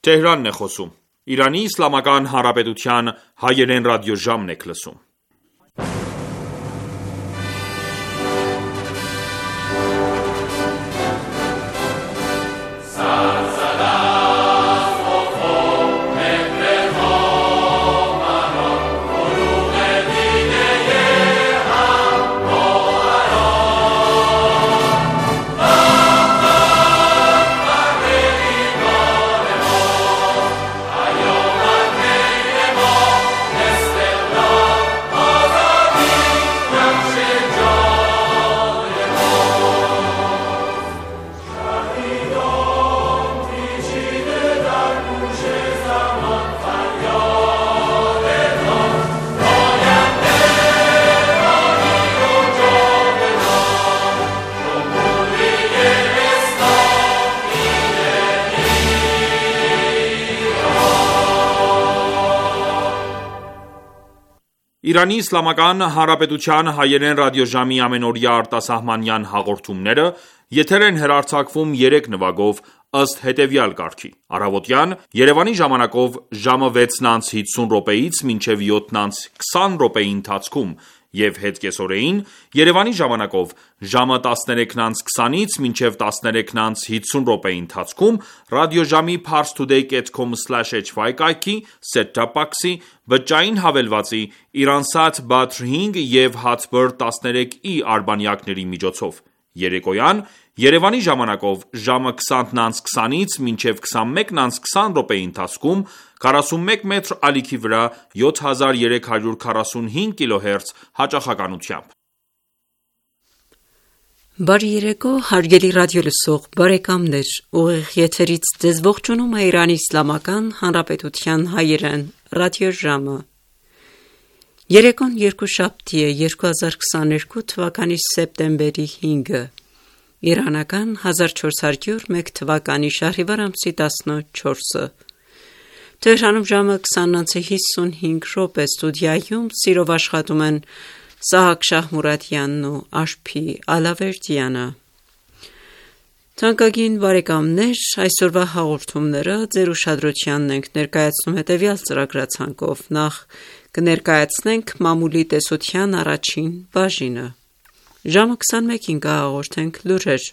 Թեհրանն է խոսում։ Իրանի Իսլամական Հանրապետության հայերեն ռադիոժամն եք լսում։ Իրանի Իսլամական Հանրապետության հայերեն ռադիոժամի ամենօրյա արտասահմանյան հաղորդումները եթեր են հեռարձակվում 3 նվագով ըստ հետևյալ կարգի. Առավոտյան Երևանի ժամանակով ժամը 6:50-ից մինչև 7:20 րոպեի ընթացքում և հետկեսօրեին Երևանի ժամանակով ժամը 13:20-ից մինչև 13:50 րոպեի ընթացքում ռադիոժամի parstoday.com/hy կայքի, set-top box-ի, բջջային հավելվածի, Iransat Badr 5 և Hatbird 13i արբանյակների միջոցով։ Երեկոյան Երևանի ժամանակով ժամը 20:20-ից մինչև 21:20 րոպեի ընթացքում 41 մետր ալիքի վրա 7345 kHz հաճախականությամբ։ Բարի երեկո, հարգելի ռադիոլսող բարեկամներ, ուղիղ եթերից ձեզ ողջունում է Իրանի Իսլամական Հանրապետության հայերեն ռադիոժամը։ Երեկոն երկուշաբթի է 2022 թվականի սեպտեմբերի 5-ը, իրանական 1401 թվականի շահրիվար ամսի 14-ը։ Թեհրանում ժամը 20:55 ստուդիայում սիրով աշխատում են Սահակ Շահմուրադյանն ու Աշփի Ալավերդյանը։ Թանկագին բարեկամներ, այսօրվա հաղորդումները ձեր ուշադրությանն ենք ներկայացնում հետևյալ ծրագրացանկով. Նախ կներկայացնենք մամուլի տեսության առաջին բաժինը։ Ժամը 21-ին կհաղորդենք լուրեր։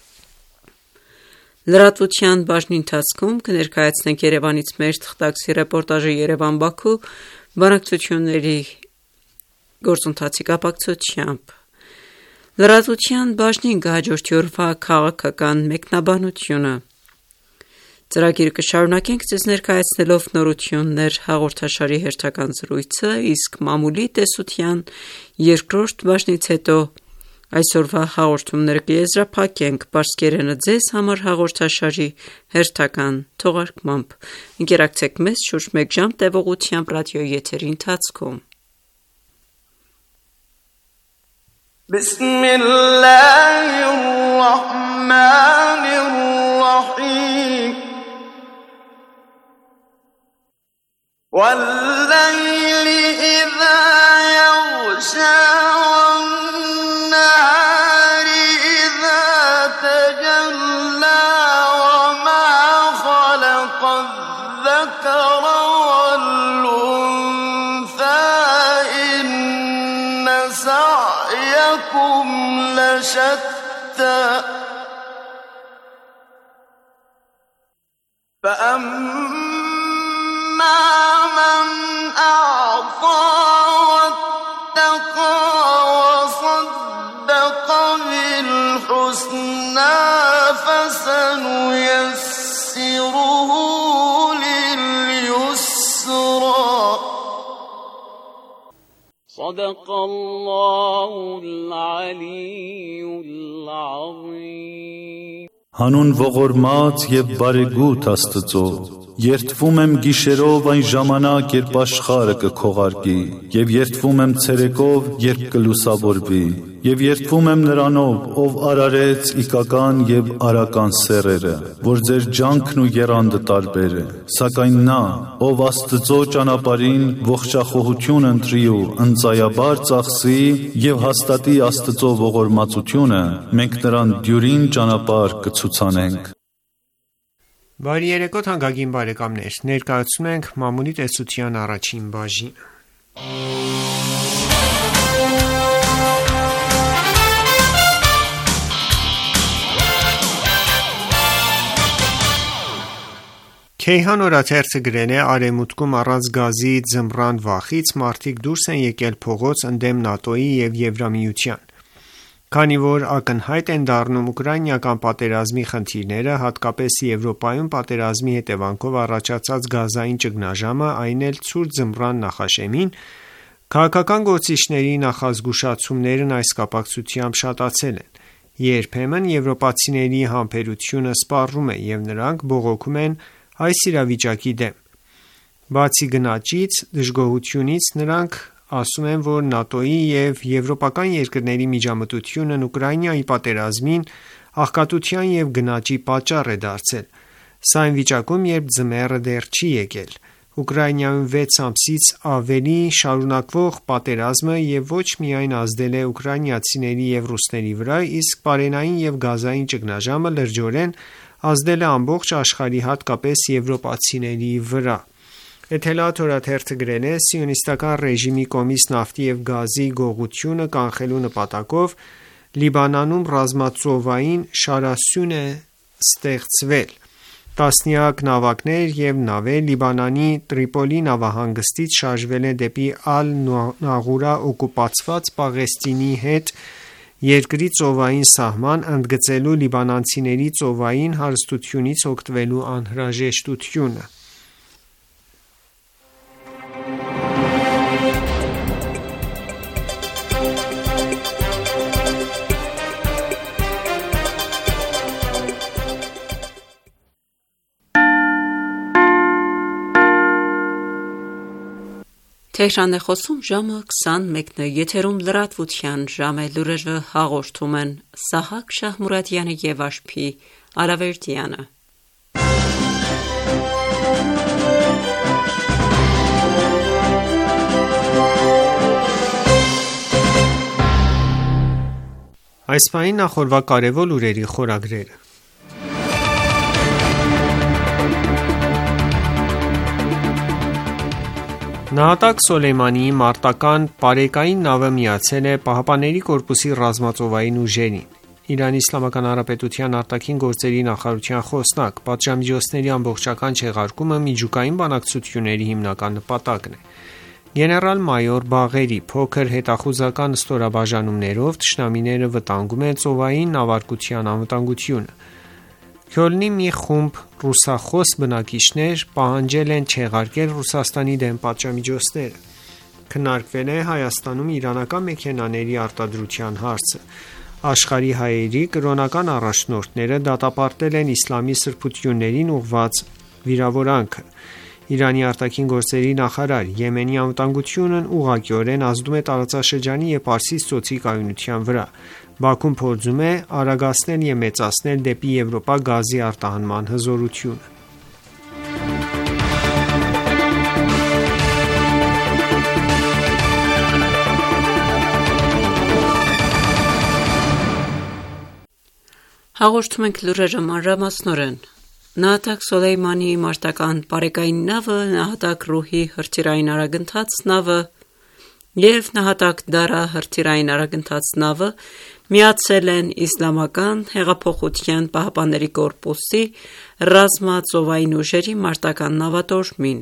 Լրատվության բաժնի ընթացքում կներկայացնենք Երևանից մեր թղթակցի ռեպորտաժը Երևան-Բաքու բանակցությունների գործընթացի կապակցությամբ։ Լրատվության բաժնին կհաջորդի օրվա քաղաքական մեկնաբանությունը։ Ծրագիրը կշարունակենք ձեզ ներկայացնելով նորություններ հաղորդաշարի հերթական զրույցը, իսկ մամուլի տեսության երկրորդ բաժնից հետո այսօրվա հաղորդումները կեզրափակենք պարսկերենը ձեզ համար հաղորդաշարի հերթական թողարկմամբ։ Ընկերակցեք մեզ շուրջ 1 ժամ տևողությամբ ռադիոյի եթերի ընթացքում։ Բիսմիլլահիռռահմանիռռահիմ Վալ-լայլի իզա յղշա വَالنَّهَارِ إِذَا تَجَلَّى وَمَا خَلَقَ الذَّكَرَ وَالْأُنثَى إِنَّ سَعْيَكُمْ لَشَتَّى فَأَمَّا مَنْ أَعْطَى وَاتَّقَى وَصَدَّقَ بِالْحُسْنَى فَسَنُيَسِّرُهُ لِلْيُسْرَى صدق الله العلي العظيم Հանուն ողորմած և բարեգութ Աստծո, երդվում եմ գիշերով այն ժամանակ, երբ աշխարհը կքողարկի, և երդվում եմ ցերեկով, երբ կլուսավորվի, և երդվում եմ Նրանով, ով արարեց իգական և արական սեռերը, որ ձեր ջանքն ու եռանդը տարբեր է, սակայն նա, ով Աստծո ճանապարհին ողջախոհություն ընտրի ու ընծայաբար ծախսի և հաստատի Աստծո ողորմածությունը, մենք նրան դյուրին ճանապարհ կցուցանենք։ Բարի երեկո թանկագին բարեկամներ, ներկայացնում ենք մամուլի տեսության առաջին բաժինը։ Քեյհան օրաթերթը գրել է. «Արևմուտքում առանց գազի ձմռան վախից մարդիկ դուրս են եկել փողոց ընդդեմ ՆԱՏՕ-ի և Եվրամիության։ Քանի որ ակնհայտ են դառնում ուկրաինական պատերազմի խնդիրները, հատկապես Եվրոպայում պատերազմի հետևանքով առաջացած գազային ճգնաժամը, այն էլ ցուրտ ձմռան նախաշեմին, քաղաքական գործիչների նախազգուշացումներն այս կապակցությամբ շատացել են։ Երբեմն եվրոպացիների համբերությունը սպառում է, և նրանք բողոքում են այս իրավիճակի դեմ։ Բացի գնաճից, դժգոհությունից, նրանք ասում են, որ ՆԱՏՕ-ի և եվրոպական երկրների միջամտությունն Ուկրաինայի պատերազմին աղքատության և գնաճի պատճառ է դարձել։ Սա այն վիճակում, երբ ձմեռը դեռ չի եկել։ Ուկրաինայում 6 ամսից ավելի շարունակվող պատերազմը և ոչ միայն ազդել է ուկրաինացիների և ռուսների վրա, իսկ պարենային և գազային ճգնաժամը լրջորեն ազդել է ամբողջ աշխարհի, հատկապես եվրոպացիների վրա։ Էթելատ օրաթերթը գրել է. «Սիոնիստական ռեժիմի կողմից նավթի և գազի գողությունը կանխելու նպատակով Լիբանանում ռազմածովային շարասյուն է ստեղծվել։ Տասնյակ նավակներ և նավեր Լիբանանի Տրիպոլի նավահանգստից շարժվել են դեպի Ալ-Նաղուրա օկուպացված Պաղեստինի հետ երկրի ծովային սահման, ընդգծելու լիբանանցիների ծովային հարստությունից օգտվելու անհրաժեշտությունը»։ Թեհրան է խոսում ժամը 21-ը, եթերում լրատվության ժամ է, լուրերը հաղորդում են Սահակ Շահմուրադյանը և Աշփի Արավերդյանը։ Այս պահին նախորդ կարևոր լուրերի խորագրերը։ Նահատակ Սոլեյմանիի մարտական պարեկային նավը միացել է ԻՀՊԿ-ի ռազմածովային ուժերին։ Իրանի Իսլամական Հանրապետության արտաքին գործերի նախարարության խոսնակ. «Պատժամիջոցների ամբողջական չեղարկումը միջուկային բանակցությունների հիմնական նպատակն է»։ Գեներալ-մայոր Բաղերի փոքր հետախուզական ստորաբաժանումներով թշնամիները վտանգում են ծովային նավարկության անվտանգությունը։ Քյոլնի մի խումբ ռուսախոս բնակիչներ պահանջել են չեղարկել Ռուսաստանի դեմ պատժամիջոցները։ Քննարկվել է Հայաստանում իրանական մեքենաների արտադրության հարցը։ Աշխարհի հայերի կրոնական առաջնորդները դատապարտել են իսլամի սրբություններին ուղղված վիրավորանքը։ Իրանի արտաքին գործերի նախարար. «Եմենի անվտանգությունն ուղղակիորեն ազդում է տարածաշրջանի և Պարսից ծոցի կայունության վրա։ Բաքուն փորձում է արագացնել և մեծացնել դեպի Եվրոպա գազի արտահանման հզորությունը»։ Հաղորդում ենք լուրերը մանրամասնորեն։ Նահատակ Սոլեյմանիի մարտական պարեկային նավը, նահատակ Ռուհի հրթիռային արագընթաց նավը և նահատակ Դարա հրթիռային արագընթաց նավը միացել են Իսլամական հեղափոխության պահապանների կորպուսի ռազմածովային ուժերի մարտական նավատորմին։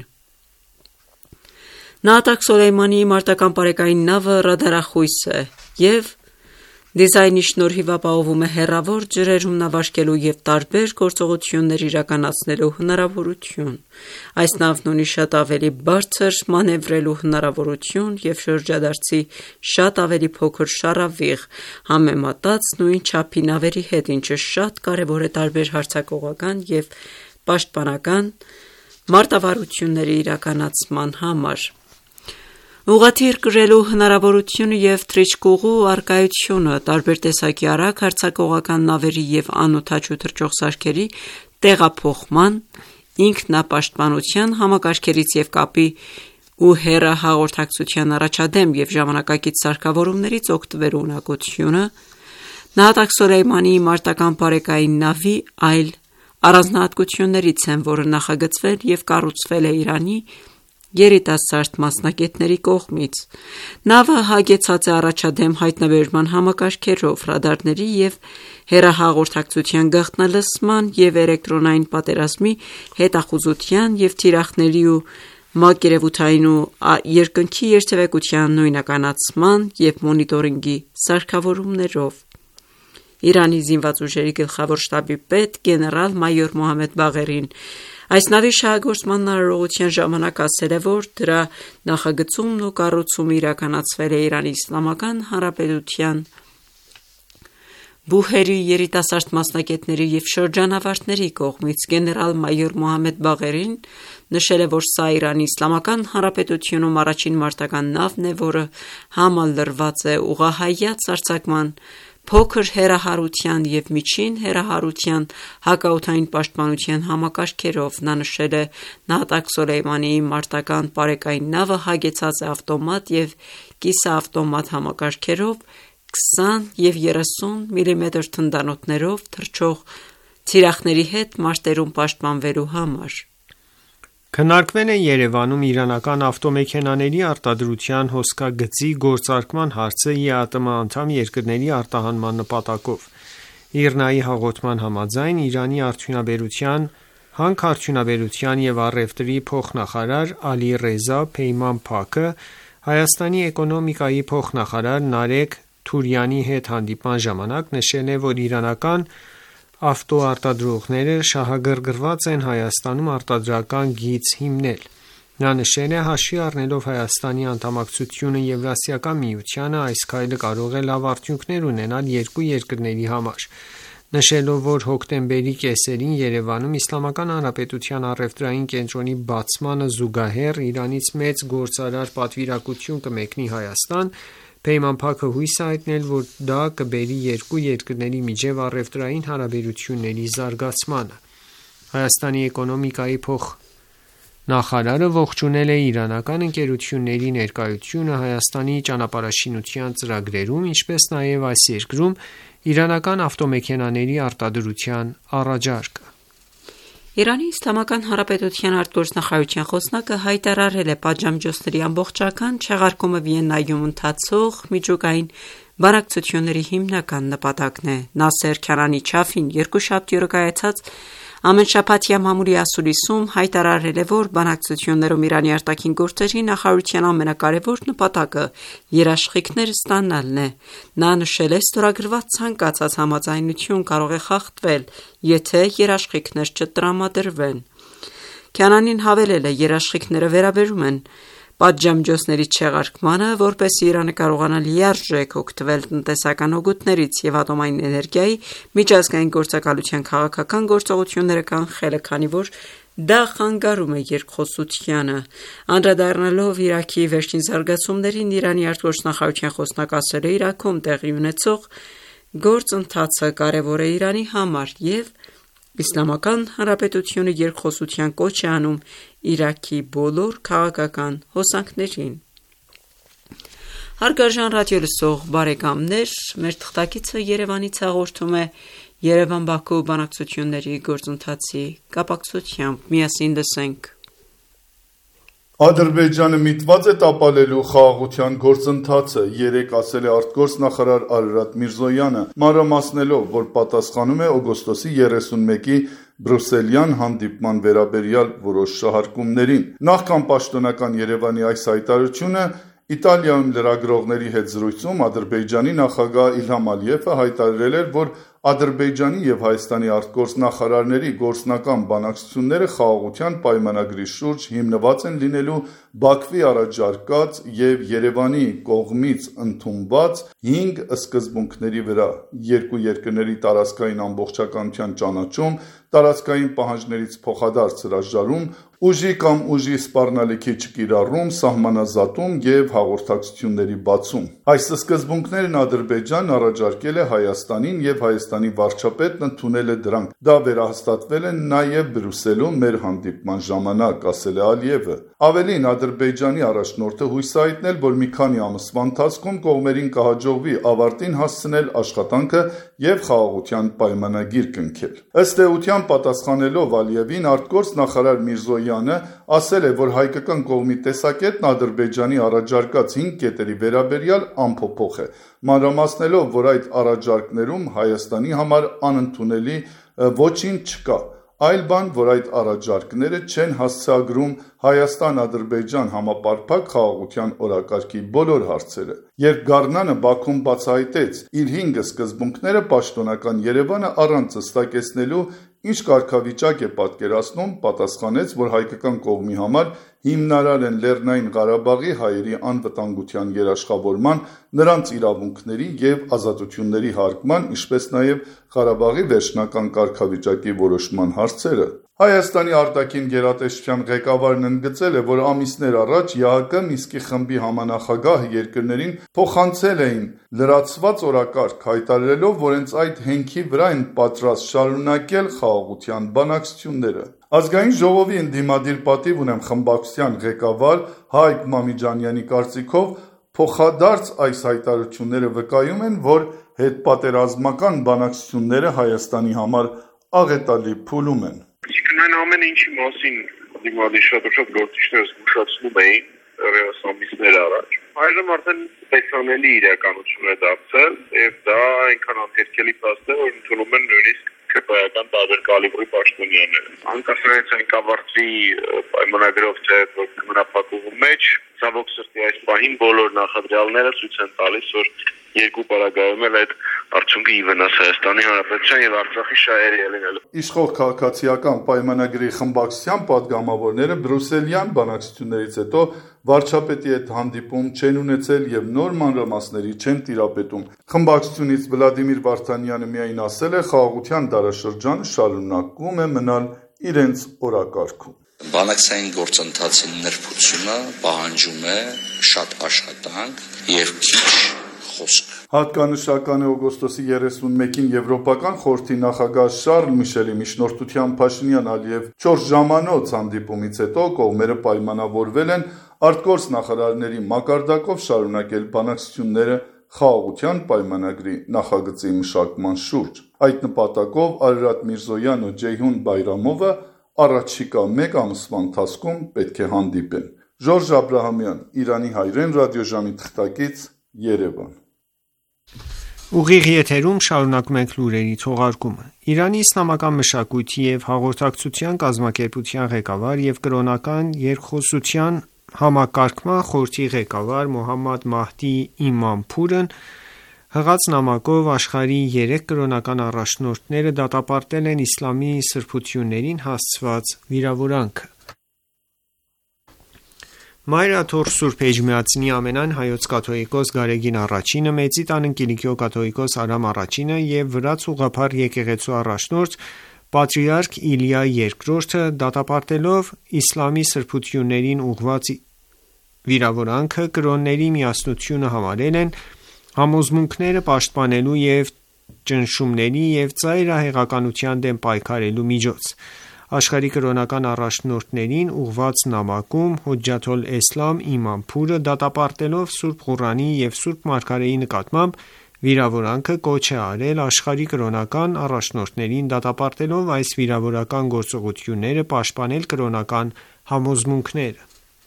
Նահատակ Սոլեյմանիի մարտական պարեկային նավը ռադարախույս է և դիզայնի շնորհիվ ապահովում է հեռավոր ջրերում նավարկելու և տարբեր գործողություններ իրականացնելու հնարավորություն։ Այս նավն ունի շատ ավելի բարձր մանևրելու հնարավորություն և շրջադարձի շատ ավելի փոքր շառավիղ՝ համեմատած նույն չափի նավերի հետ, ինչը շատ կարևոր է տարբեր հարձակողական և պաշտպանական մարտավարությունների իրականացման համար։ Ուղղաթիռ կրելու հնարավորությունը և թռիչքուղու առկայությունը, տարբեր տեսակի արագ հարձակողական նավերի և անօդաչու թռչող սարքերի տեղափոխման, ինքնապաշտպանության համակարգերից և կապի ու հեռահաղորդակցության առաջադեմ և ժամանակակից սարքավորումներից օգտվելու ունակությունը, նահատակ Սոլեյմանիի մարտական պարեկային նավի այլ առանձնահատկություններից են, որը նախագծվել և կառուցվել է Իրանի երիտասարդ մասնագետների կողմից։ Նավը հագեցած է առաջադեմ հայտնաբերման համակարգերով, ռադարների և հեռահաղորդակցության գաղտնալսման և էլեկտրոնային պատերազմի հետախուզության և թիրախների ու մակերևութային ու երկնքի երթևեկության նույնականացման և մոնիտորինգի սարքավորումներով։ Իրանի զինված ուժերի գլխավոր շտաբի պետ գեներալ-մայոր Մոհամմեդ Բաղերին այս նավի շահագործման արարողության ժամանակ ասել է, որ դրա նախագծումն ու կառուցումը իրականացվել է Իրանի Իսլամական Հանրապետության բուհերի երիտասարդ մասնագետների և շրջանավարտների կողմից։ Գեներալ-մայոր Մոհամմեդ Բաղերին նշել է, որ սա Իրանի Իսլամական Հանրապետությունում առաջին մարտական նավն է, որը համալրված է ուղղահայաց արձակման, փոքր հեռահարության և միջին հեռահարության հակաօդային պաշտպանության համակարգերով։ Նա նշել է. «Նահատակ Սոլեյմանիի մարտական պարեկային նավը հագեցած է ավտոմատ և կիսաավտոմատ համակարգերով, 20 և 30 մմ թնդանոթներով թռչող թիրախների հետ մարտերում պաշտպանվելու համար»։ Քննարկվել է Երևանում իրանական ավտոմեքենաների արտադրության հոսքագծի գործարկման հարցը ԵԱՏՄ անդամ երկրների արտահանման նպատակով։ ԻՌՆԱ-ի հաղորդման համաձայն, Իրանի արդյունաբերության, հանքարդյունաբերության և առևտրի փոխնախարար Ալիռեզա Փեյմանփաքը Հայաստանի էկոնոմիկայի փոխնախարար Նարեկ Թուրյանի հետ հանդիպման ժամանակ նշել է, որ իրանական ավտոարտադրողները շահագրգռված են Հայաստանում արտադրական գիծ հիմնել։ Նա նշել է. «Հաշվի առնելով Հայաստանի անդամակցությունը Եվրասիական միությանը, այս քայլը կարող է լավ արդյունքներ ունենալ երկու երկրների համար»։ Նշելով, որ հոկտեմբերի կեսերին Երևանում Իսլամական Հանրապետության առևտրային կենտրոնի բացմանը զուգահեռ Իրանից մեծ գործարար պատվիրակություն կմեկնի Հայաստան, Փեյմանփաքը հույս է հայտնել, որ դա կբերի երկու երկրների միջև առևտրային հարաբերությունների զարգացմանը։ Հայաստանի էկոնոմիկայի փոխնախարարը ողջունել է իրանական ընկերությունների ներկայությունը Հայաստանի ճանապարհաշինության ծրագրերում, ինչպես նաև այս երկրում իրանական ավտոմեքենաների արտադրության առաջարկը։ Իրանի Իսլամական Հանրապետության արտգործնախարարության խոսնակը հայտարարել է. «Պատժամիջոցների ամբողջական չեղարկումը Վիեննայում ընթացող միջուկային բանակցությունների հիմնական նպատակն է»։ Նասեր Քանանի Չաֆին երկուշաբթի օրը կայացած ամենշաբաթյա մամուլի ասուլիսում հայտարարել է, որ բանակցություններում Իրանի արտաքին գործերի նախարարության ամենակարևոր նպատակը երաշխիքներ ստանալն է։ Նա նշել է. «Ստորագրված ցանկացած համաձայնություն կարող է խախտվել, եթե երաշխիքներ չտրամադրվեն»։ Քանանին հավելել է. «Երաշխիքները վերաբերում են պատժամիջոցների չեղարկմանը, որպեսզի Իրանը կարողանա լիարժեք օգտվել տնտեսական օգուտներից և ատոմային էներգիայի միջազգային գործակալության քաղաքական գործողությունները կանխելը, քանի որ դա խանգարում է երկխոսությանը»։ Անդրադառնալով Իրաքի վերջին զարգացումներին, Իրանի արտգործնախարարության խոսնակը ասել է. «Իրաքում տեղի ունեցող գործընթացը կարևոր է Իրանի համար և Իսլամական Հանրապետությունը երկխոսության կոչ է անում Իրաքի բոլոր քաղաքական հոսանքներին»։ Հարգարժան ռադիոլսող բարեկամներ, մեր թղթակիցը Երևանից հաղորդում է Երևան-Բաքու բանակցությունների գործընթացի կապակցությամբ։ Միասին լսենք. Ադրբեջանը միտված է տապալելու խաղաղության գործընթացը, երեկ ասել է արտգործնախարար Արարատ Միրզոյանը, մանրամասնելով, որ պատասխանում է օգոստոսի 31-ի բրյուսելյան հանդիպման վերաբերյալ որոշ շահարկումներին։ Նախքան պաշտոնական Երևանի այս հայտարարությունը, Իտալիայում լրագրողների հետ զրույցում Ադրբեջանի նախագահ Իլհամ Ալիևը հայտարարել էր, որ Ադրբեջանի և Հայաստանի արտգործնախարարների գործնական բանակցությունները խաղաղության պայմանագրի շուրջ հիմնված են լինելու Բաքվի առաջարկած և Երևանի կողմից ընդունված 5 սկզբունքների վրա՝ երկու երկրների տարածքային ամբողջականության ճանաչում, տարածքային պահանջներից փոխադարձ հրաժարում, ուժի կամ ուժի սպառնալիքի չկիրառում, սահմանազատում և հաղորդակցությունների բացում։ Այս սկզբունքներն Ադրբեջանն առաջարկել է Հայաստանին և Հայաստանի վարչապետն ընդունել է դրանք։ Դա վերահաստատվել է նաև Բրյուսելում մեր հանդիպման ժամանակ, ասել է Ալիևը։ Ավելին, Ադրբեջանի առաջնորդը հույս է հայտնել, որ մի քանի ամսվա ընթացքում կողմերին կհաջողվի ավարտին հասցնել աշխատանքը և խաղաղության պայմանագիր կնքել։ Ըստ էության պատասխանելով Ալիևին, արտգործ նախարար Միրզոյանը ասել է, որ հայկական կողմի տեսակետն Ադրբեջանի առաջարկած 5 կետերի վերաբերյալ անփոփոխ է, մանրամասնելով, որ այդ առաջարկներում Հայաստանի համար անընդունելի ոչինչ չկա, այլ բան, որ այդ առաջարկները չեն հասցեագրում Հայաստան-Ադրբեջան համապարփակ խաղաղության օրակարգի բոլոր հարցերը։ Երբ Գառնանը Բաքուն բացահայտեց իր 5 սկզբունքները, պաշտոնական Երևանը առանց հստակեցնելու ինչ կարգավիճակ է պատկերացնում, պատասխանեց, որ հայկական կողմի համար հիմնարար են Լեռնային Ղարաբաղի հայերի անվտանգության երաշխավորման, նրանց իրավունքների և ազատությունների հարգման, ինչպես նաև Ղարաբաղի վերջնական կարգավիճակի որոշման հարցերը։ Հայաստանի արտաքին գերատեսչության ղեկավարն ընդգծել է, որ ամիսներ առաջ ԵԱՀԿ Մինսկի խմբի համանախագահ երկրներին փոխանցել էին լրացված օրակարգ, հայտարարելով, որ հենց այդ հենքի վրա են պատրաստ շարունակել խաղաղության բանակցությունները։ Ազգային ժողովի ընդդիմադիր պատիվ ունեմ խմբակցության ղեկավար Հայկ Մամիջանյանի կարծիքով փոխադարձ այս հայտարարությունները վկայում են, որ հետպատերազմական բանակցությունները Հայաստանի համար աղետալի փուլում են։ Այն ամեն ինչի մասին դիմադիր շատ գործիչներ զգուշացնում էին դեռևս ամիսներ առաջ։ Այժմ արդեն տեսանելի իրականություն է դարձել եւ դա այնքան անհերքելի փաստ է, որ ընդունում են նույնիսկ քրեական տարբեր կալիբրի պաշտոնյաները։ Անկասկած այն կավարտվի պայմանագրով թե մնապակուղու մեջ, ցավոք սրտի այս պահին բոլոր նախադրյալները ցույց են տալիս, որ երկու պարագայում էլ այդ արդյունքը ի վնաս Հայաստանի Հանրապետության եւ Արցախի շահերի է լինելու։ Իշխող քաղաքացիական պայմանագրի խմբակցության падգամավորները բրուսելյան բանակցություններից հետո վարչապետի հետ հանդիպում չեն ունեցել եւ նոր մանրամասների չեն տիրապետում։ Խմբակցությունից Վլադիմիր Վարդանյանը միայն ասել է, խաղաղության դարաշրջանը շարունակում է մնալ իրենց օրակարգում։ Բանակցային գործընթացի նրբությունը պահանջում է շատ աշխատանք եւ քիչ խոսք։ Հատկանշական է օգոստոսի 31-ին Եվրոպական խորհրդի նախագահ Շարլ Միշելի միջնորդությամբ Փաշինյան-Ալիև 4 ժամանոց հանդիպումից հետո կողմերը պայմանավորվել են արտգործ նախարարների մակարդակով շարունակել բանակցությունները խաղաղության պայմանագրի նախագծի մշակման շուրջ։ Այդ նպատակով Արարատ Միրզոյանն ու Ջեյհուն Բայրամովը առաջիկա 1 ամսվա ընթացքում պետք է հանդիպեն։ Ժորժ Աբրահամյան, Իրանի հայրեն ռադիոժամի թղթակից, Երևան։ Ուղիղ եթերում շարունակում ենք լուրերի թողարկումը։ Իրանի իսլամական մշակույթի և հաղորդակցության կազմակերպության ղեկավար և կրոնական երկխոսության համակարգման խորհրդի ղեկավար Մոհամմադ Մահդի Իմամփուրն հղած նամակով աշխարհի 3 կրոնական առաջնորդները դատապարտել են իսլամի սրբություններին հասցված վիրավորանքը։ Մայրաթոր Սուրբ Էջմիածնի ամենայն հայոց կաթողիկոս Գարեգին առաջինը, Մեծի տան Կիլիկիո կաթողիկոս Արամ առաջինը և Վրաց ուղղափառ եկեղեցու առաջնորդ Պատրիարք Իլիա II դատապարտելով իսլամի սրբություններին ուղղված վիրավորանքը կրոնների միասնությունը համարել են համոզմունքները պաշտպանելու և ճնշումների և ծայրահեղականության դեմ պայքարելու միջոց։ Աշխարհի կրոնական առաջնորդներին ուղղված նամակում Հոջջաթոլ Էսլամ Իմամփուրը դատապարտելով Սուրբ Ղուրանի և Սուրբ Մարգարեի նկատմամբ վիրավորանքը կոչ է արել աշխարհի կրոնական առաջնորդներին դատապարտելով այս վիրավորական գործողությունները պաշտպանել կրոնական համոզմունքները։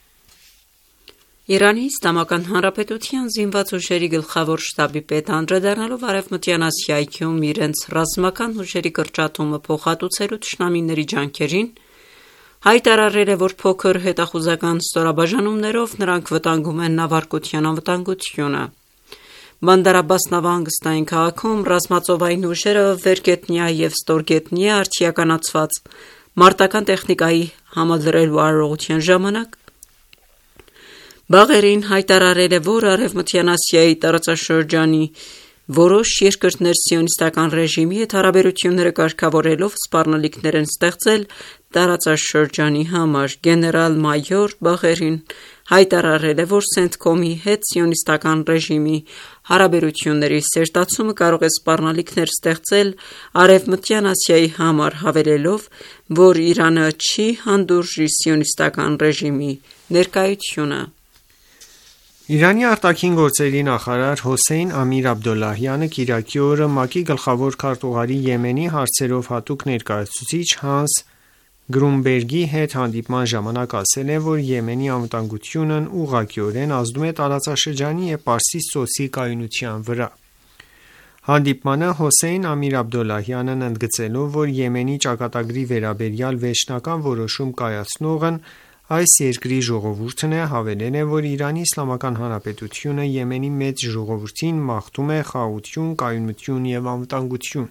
Իրանի Իսլամական Հանրապետության զինված ուժերի գլխավոր շտաբի պետ անդրադառնալով Արևմտյան Ասիայում իրենց ռազմական ուժերի կրճատումը փոխհատուցելու թշնամիների ջանքերին, հայտարարել է, որ փոքր հետախուզական ստորաբաժանումներով նրանք վտանգում են նավարկության անվտանգությունը։ Բանդար Աբբաս նավահանգստային քաղաքում ռազմածովային ուժերը վերգետնյա և ստորգետնյա արդիականացված մարտական տեխնիկայի համալրելու արարողության ժամանակ Բաղերին հայտարարել է, որ Արևմտյան Ասիայի տարածաշրջանի որոշ երկրներ սիոնիստական ռեժիմի հետ հարաբերությունները կարգավորելով սպառնալիքներ են ստեղծել տարածաշրջանի համար։ Գեներալ-մայոր Բաղերին հայտարարել է, որ Սենթկոմի հետ սիոնիստական ռեժիմի հարաբերությունների սերտացումը կարող է սպառնալիքներ ստեղծել Արևմտյան Ասիայի համար, հավելելով, որ Իրանը չի հանդուրժի սիոնիստական ռեժիմի ներկայությունը։ Իրանի արտաքին գործերի նախարար Հոսեյն Ամիր Աբդոլլահյանը կիրակի օրը ՄԱԿ-ի գլխավոր քարտուղարի Եմենի հարցերով հատուկ ներկայացուցիչ Հանս Գրունբերգի հետ հանդիպման ժամանակ ասել է, որ Եմենի անվտանգությունն ուղղակիորեն ազդում է տարածաշրջանի և Պարսից ծոցի կայունության վրա։ Հանդիպմանը Հոսեյն Ամիր Աբդոլլահյանն ընդգծելով, որ Եմենի ճակատագրի վերաբերյալ վերջնական որոշում կայացնողն այս երկրի ժողովուրդն է, հավելել է, որ Իրանի Իսլամական Հանրապետությունը Եմենի մեծ ժողովրդին մաղթում է խաղաղություն, կայունություն և անվտանգություն։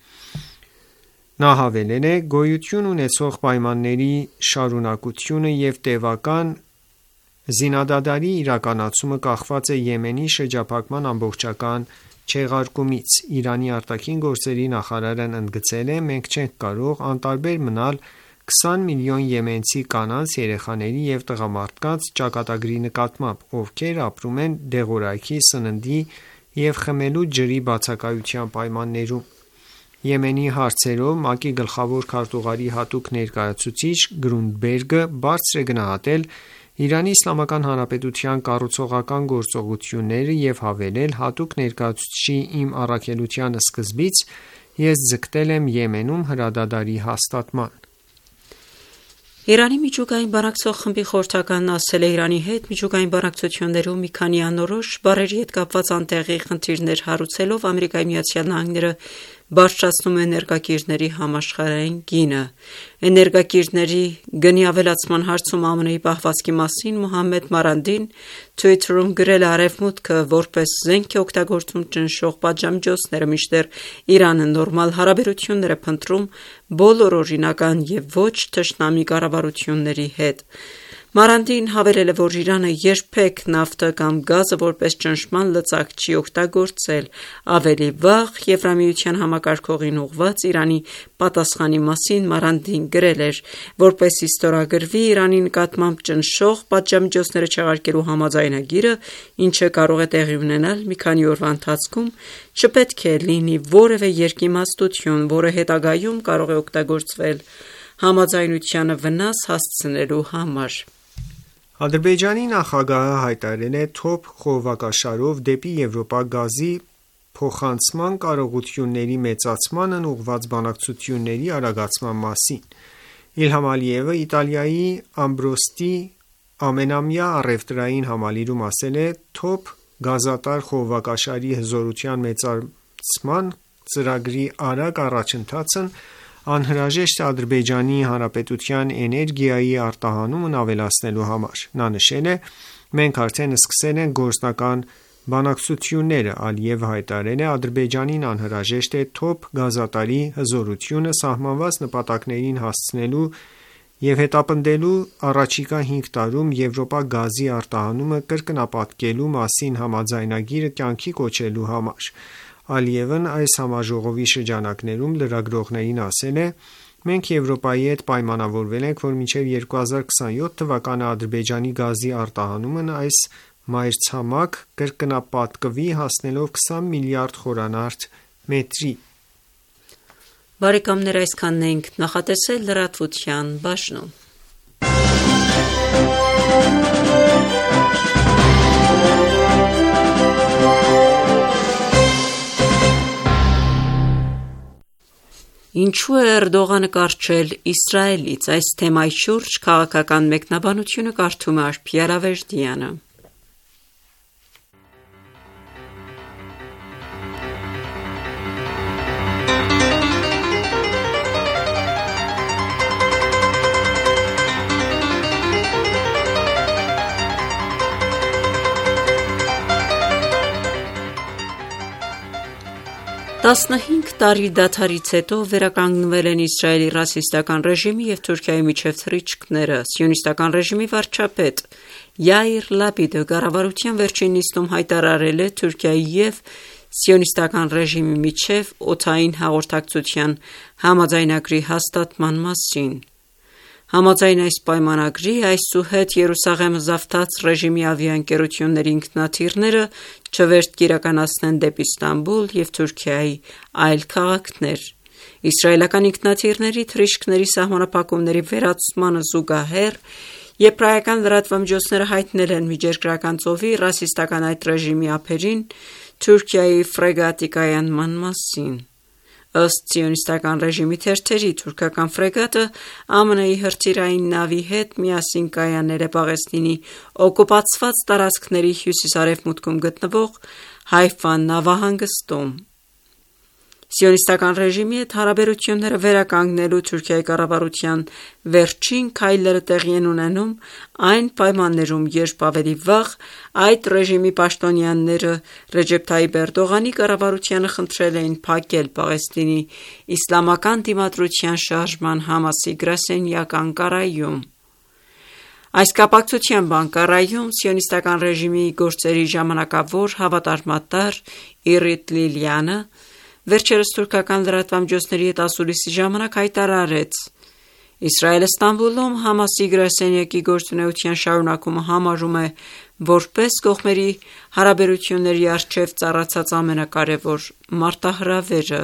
Նա հավելել է. «Գոյություն ունեցող պայմանների շարունակությունը և տևական զինադադարի իրականացումը կախված է Եմենի շրջափակման ամբողջական չեղարկումից»։ Իրանի արտաքին գործերի նախարարն ընդգծել է. «Մենք չենք կարող անտարբեր մնալ 20 միլիոն եմենցի կանանց, երեխաների և տղամարդկանց ճակատագրի նկատմամբ, ովքեր ապրում են դեղորայքի, սննդի և խմելու ջրի բացակայության պայմաններում»։ Եմենի հարցերով ՄԱԿ-ի գլխավոր քարտուղարի հատուկ ներկայացուցիչ Գրունբերգը բարձր է գնահատել Իրանի Իսլամական Հանրապետության կառուցողական գործողությունները և հավելել. «Հատուկ ներկայացուցչի իմ առաքելության սկզբից ես ձգտել եմ Եմենում հրադադարի հաստատման»։ Իրանի միջուկային բանակցող խմբի խորհրդականն ասել է. «Իրանի հետ միջուկային բանակցություններում մի քանի անորոշ բառերի հետ կապված անտեղի խնդիրներ հարուցելով ԱՄՆ-ը բարձրացնում է էներգակիրների համաշխարհային գինը»։ Էներգակիրների գնի ավելացման հարցում ԱՄՆ-ի պահվածքի մասին Մոհամմեդ Մարանդին Twitter-ում գրել է. «Արևմուտքը որպես զենք է օգտագործում ճնշող պատժամիջոցները, մինչդեռ Իրանը նորմալ հարաբերություններ է փնտրում բոլոր օրինական և ոչ թշնամի կառավարությունների հետ»։ Մարանդին հավելել է, որ Իրանը երբեք նավթը կամ գազը որպես ճնշման լծակ չի օգտագործել։ Ավելի վաղ Եվրամիության համակարգողին ուղղված Իրանի պատասխանի մասին Մարանդին գրել էր. «Որպեսզի ստորագրվի Իրանի նկատմամբ ճնշող պատժամիջոցները չեղարկելու համաձայնագիրը, ինչը կարող է տեղի ունենալ մի քանի օրվա ընթացքում, չպետք է լինի որևէ երկիմաստություն, որը հետագայում կարող է օգտագործվել համաձայնությանը վնաս հասցնելու համար»։ Ադրբեջանի նախագահը հայտարարել է թոփ խողովակաշարով դեպի Եվրոպա գազի փոխանցման կարողությունների մեծացմանն ուղղված բանակցությունների արագացման մասին։ Իլհամ Ալիևը Իտալիայի Ամբրոստի ամենամյա առևտրային համալիրում ասել է. «Թոփ գազատար խողովակաշարի հզորության մեծացման ծրագրի արագ առաջընթացն անհրաժեշտ է Ադրբեջանի Հանրապետության էներգիայի արտահանումն ավելացնելու համար»։ Նա նշել է. «Մենք արդեն սկսել ենք գործնական բանակցությունները»։ Ալիևը հայտարարել է. «Ադրբեջանին անհրաժեշտ է թոփ գազատարի հզորությունը սահմանված նպատակներին հասցնելու և հետապնդելու առաջիկա 5 տարում Եվրոպա գազի արտահանումը կրկնապատկելու մասին համաձայնագիրը կյանքի կոչելու համար»։ Ալիևն այս համաժողովի շրջանակներում լրագրողներին ասել է. «Մենք Եվրոպայի հետ պայմանավորվել ենք, որ մինչև 2027 թվականը Ադրբեջանի գազի արտահանումն այս մայրցամաք կրկնապատկվի հասնելով 20 միլիարդ խորանարդ մետրի»։ Բարեկամներ, այսքանն էինք նախատեսել լրատվության բաժնում։ Ինչու է Էրդողանը կառչել Իսրայելից։ Այս թեմայի շուրջ քաղաքական մեկնաբանությունը կարդում է Արփիե Ալավերդյանը։ «15 տարի դադարից հետո վերականգնվել են Իսրայելի ռասիստական ռեժիմի և Թուրքիայի միջև թռիչքները։ Սիոնիստական ռեժիմի վարչապետ Յայիր Լապիդը կառավարության վերջին նիստում հայտարարել է Թուրքիայի և Սիոնիստական ռեժիմի միջև օդային հաղորդակցության համաձայնագրի հաստատման մասին։ Համաձայն այս պայմանագրի, այսուհետ Երուսաղեմը զավթած ռեժիմի ավիաընկերությունների ինքնաթիռները չվերթ կիրականացնեն դեպի Ստամբուլ և Թուրքիայի այլ քաղաքներ։ Իսրայելական ինքնաթիռների թռիչքների սահմանափակումների վերացմանը զուգահեռ Եբրայական լրատվամիջոցները հայտնել են միջերկրական ծովի ռասիստական այդ ռեժիմի ափերին Թուրքիայի ֆրեգատի կայանման մասին։ Ըստ սիոնիստական ռեժիմի թերթերի, թուրքական ֆրեգատը ԱՄՆ-ի հրթիռային նավի հետ միասին կայանել է Պաղեստինի օկուպացված տարածքների հյուսիս-արևմուտքում գտնվող Հայֆա նավահանգստում։ Սիոնիստական ռեժիմի հետ հարաբերությունները վերականգնելու Թուրքիայի կառավարության վերջին քայլերը տեղի են ունենում այն պայմաններում, երբ ավելի վաղ այդ ռեժիմի պաշտոնյաները Ռեջեփ Թայիփ Էրդողանի կառավարությանը խնդրել էին փակել Պաղեստինի իսլամական դիմադրության շարժման Համասի գրասենյակ Անկարայում։ Այս կապակցությամբ Անկարայում սիոնիստական ռեժիմի գործերի ժամանակավոր հավատարմատար Իրիտ Լիլյանը վերջերս թուրքական լրատվամիջոցների հետ ասուլիսի ժամանակ հայտարարեց. Իսրայելը Ստամբուլում Համասի գրասենյակի գործունեության շարունակումը համարում է որպես կողմերի հարաբերությունների առջև ծառացած ամենակարևոր մարտահրավերը։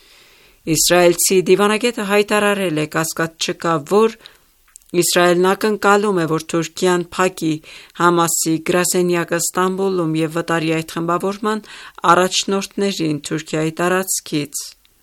Իսրայելցի դիվանագետը հայտարարել է. կասկած չկա, որ Իսրայելն ակնկալում է, որ Թուրքիան փակի Համասի գրասենյակը Ստամբուլում և վտարի այդ խմբավորման առաջնորդներին Թուրքիայի տարածքից։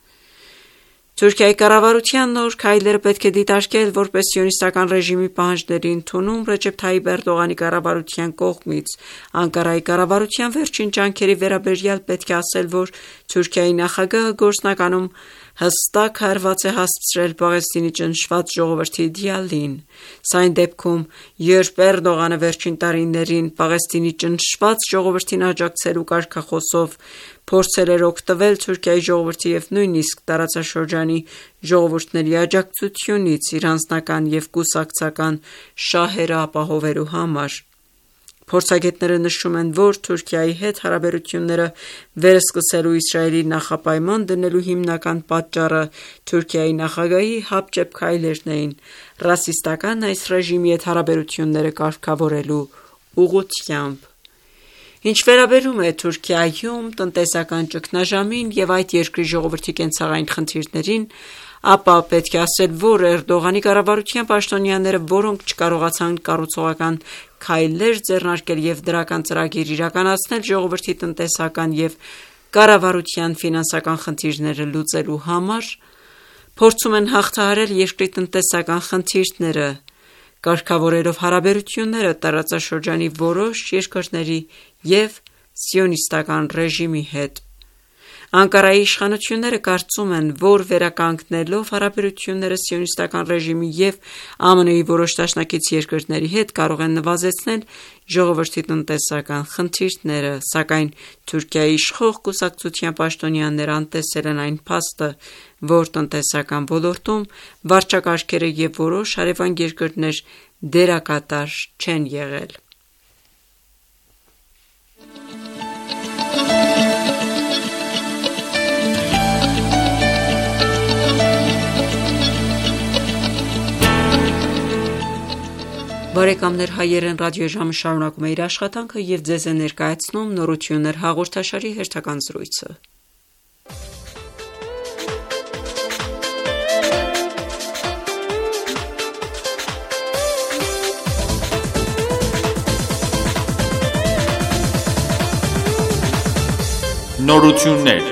Թուրքիայի կառավարության նոր քայլերը պետք է դիտարկել որպես սիոնիստական ռեժիմի պահանջների ընդունում Ռեջեփ Թայիփ Էրդողանի կառավարության կողմից։ Անկարայի կառավարության վերջին ջանքերի վերաբերյալ պետք է ասել, որ Թուրքիայի նախագահը գործնականում հստակ հարված է հասցրել Պաղեստինի ճնշված ժողովրդի իդեալին։ Սա այն դեպքում, երբ Էրդողանը վերջին տարիներին Պաղեստինի ճնշված ժողովրդին աջակցելու կարգախոսով փորձել էր օգտվել Թուրքիայի ժողովրդի և նույնիսկ տարածաշրջանի ժողովուրդների աջակցությունից իր անձնական և կուսակցական շահերը ապահովելու համար։ Փորձագետները նշում են, որ Թուրքիայի հետ հարաբերությունները վերսկսելու Իսրայելի նախապայման դնելու հիմնական պատճառը Թուրքիայի նախագահի հապճեպ քայլերն էին ռասիստական այս ռեժիմի հետ հարաբերությունները կարգավորելու ուղղությամբ։ Ինչ վերաբերում է Թուրքիայում տնտեսական ճգնաժամին և այդ երկրի ժողովրդի կենցաղային խնդիրներին, ապա պետք է ասել, որ Էրդողանի կառավարության պաշտոնյաները, որոնք չկարողացան կառուցողական քայլեր ձեռնարկել և դրական ծրագիր իրականացնել ժողովրդի տնտեսական և կառավարության ֆինանսական խնդիրները լուծելու համար, փորձում են հաղթահարել երկրի տնտեսական խնդիրները, կարգավորելով հարաբերությունները տարածաշրջանի որոշ երկրների և սիոնիստական ռեժիմի հետ։ Անկարայի իշխանությունները կարծում են, որ վերականգնելով հարաբերությունները սիոնիստական ռեժիմի և ԱՄՆ-ի որոշ դաշնակից երկրների հետ կարող են նվազեցնել ժողովրդի տնտեսական խնդիրները, սակայն Թուրքիայի իշխող կուսակցության պաշտոնյաները անտեսել են այն փաստը, որ տնտեսական ոլորտում վարչակարգերը և որոշ հարևան երկրներ դերակատար չեն եղել։ Բարեկամներ, հայերեն ռադիոժամը շարունակում է իր աշխատանքը և ձեզ է ներկայացնում նորություններ հաղորդաշարի հերթական զրույցը։ Նորություններ։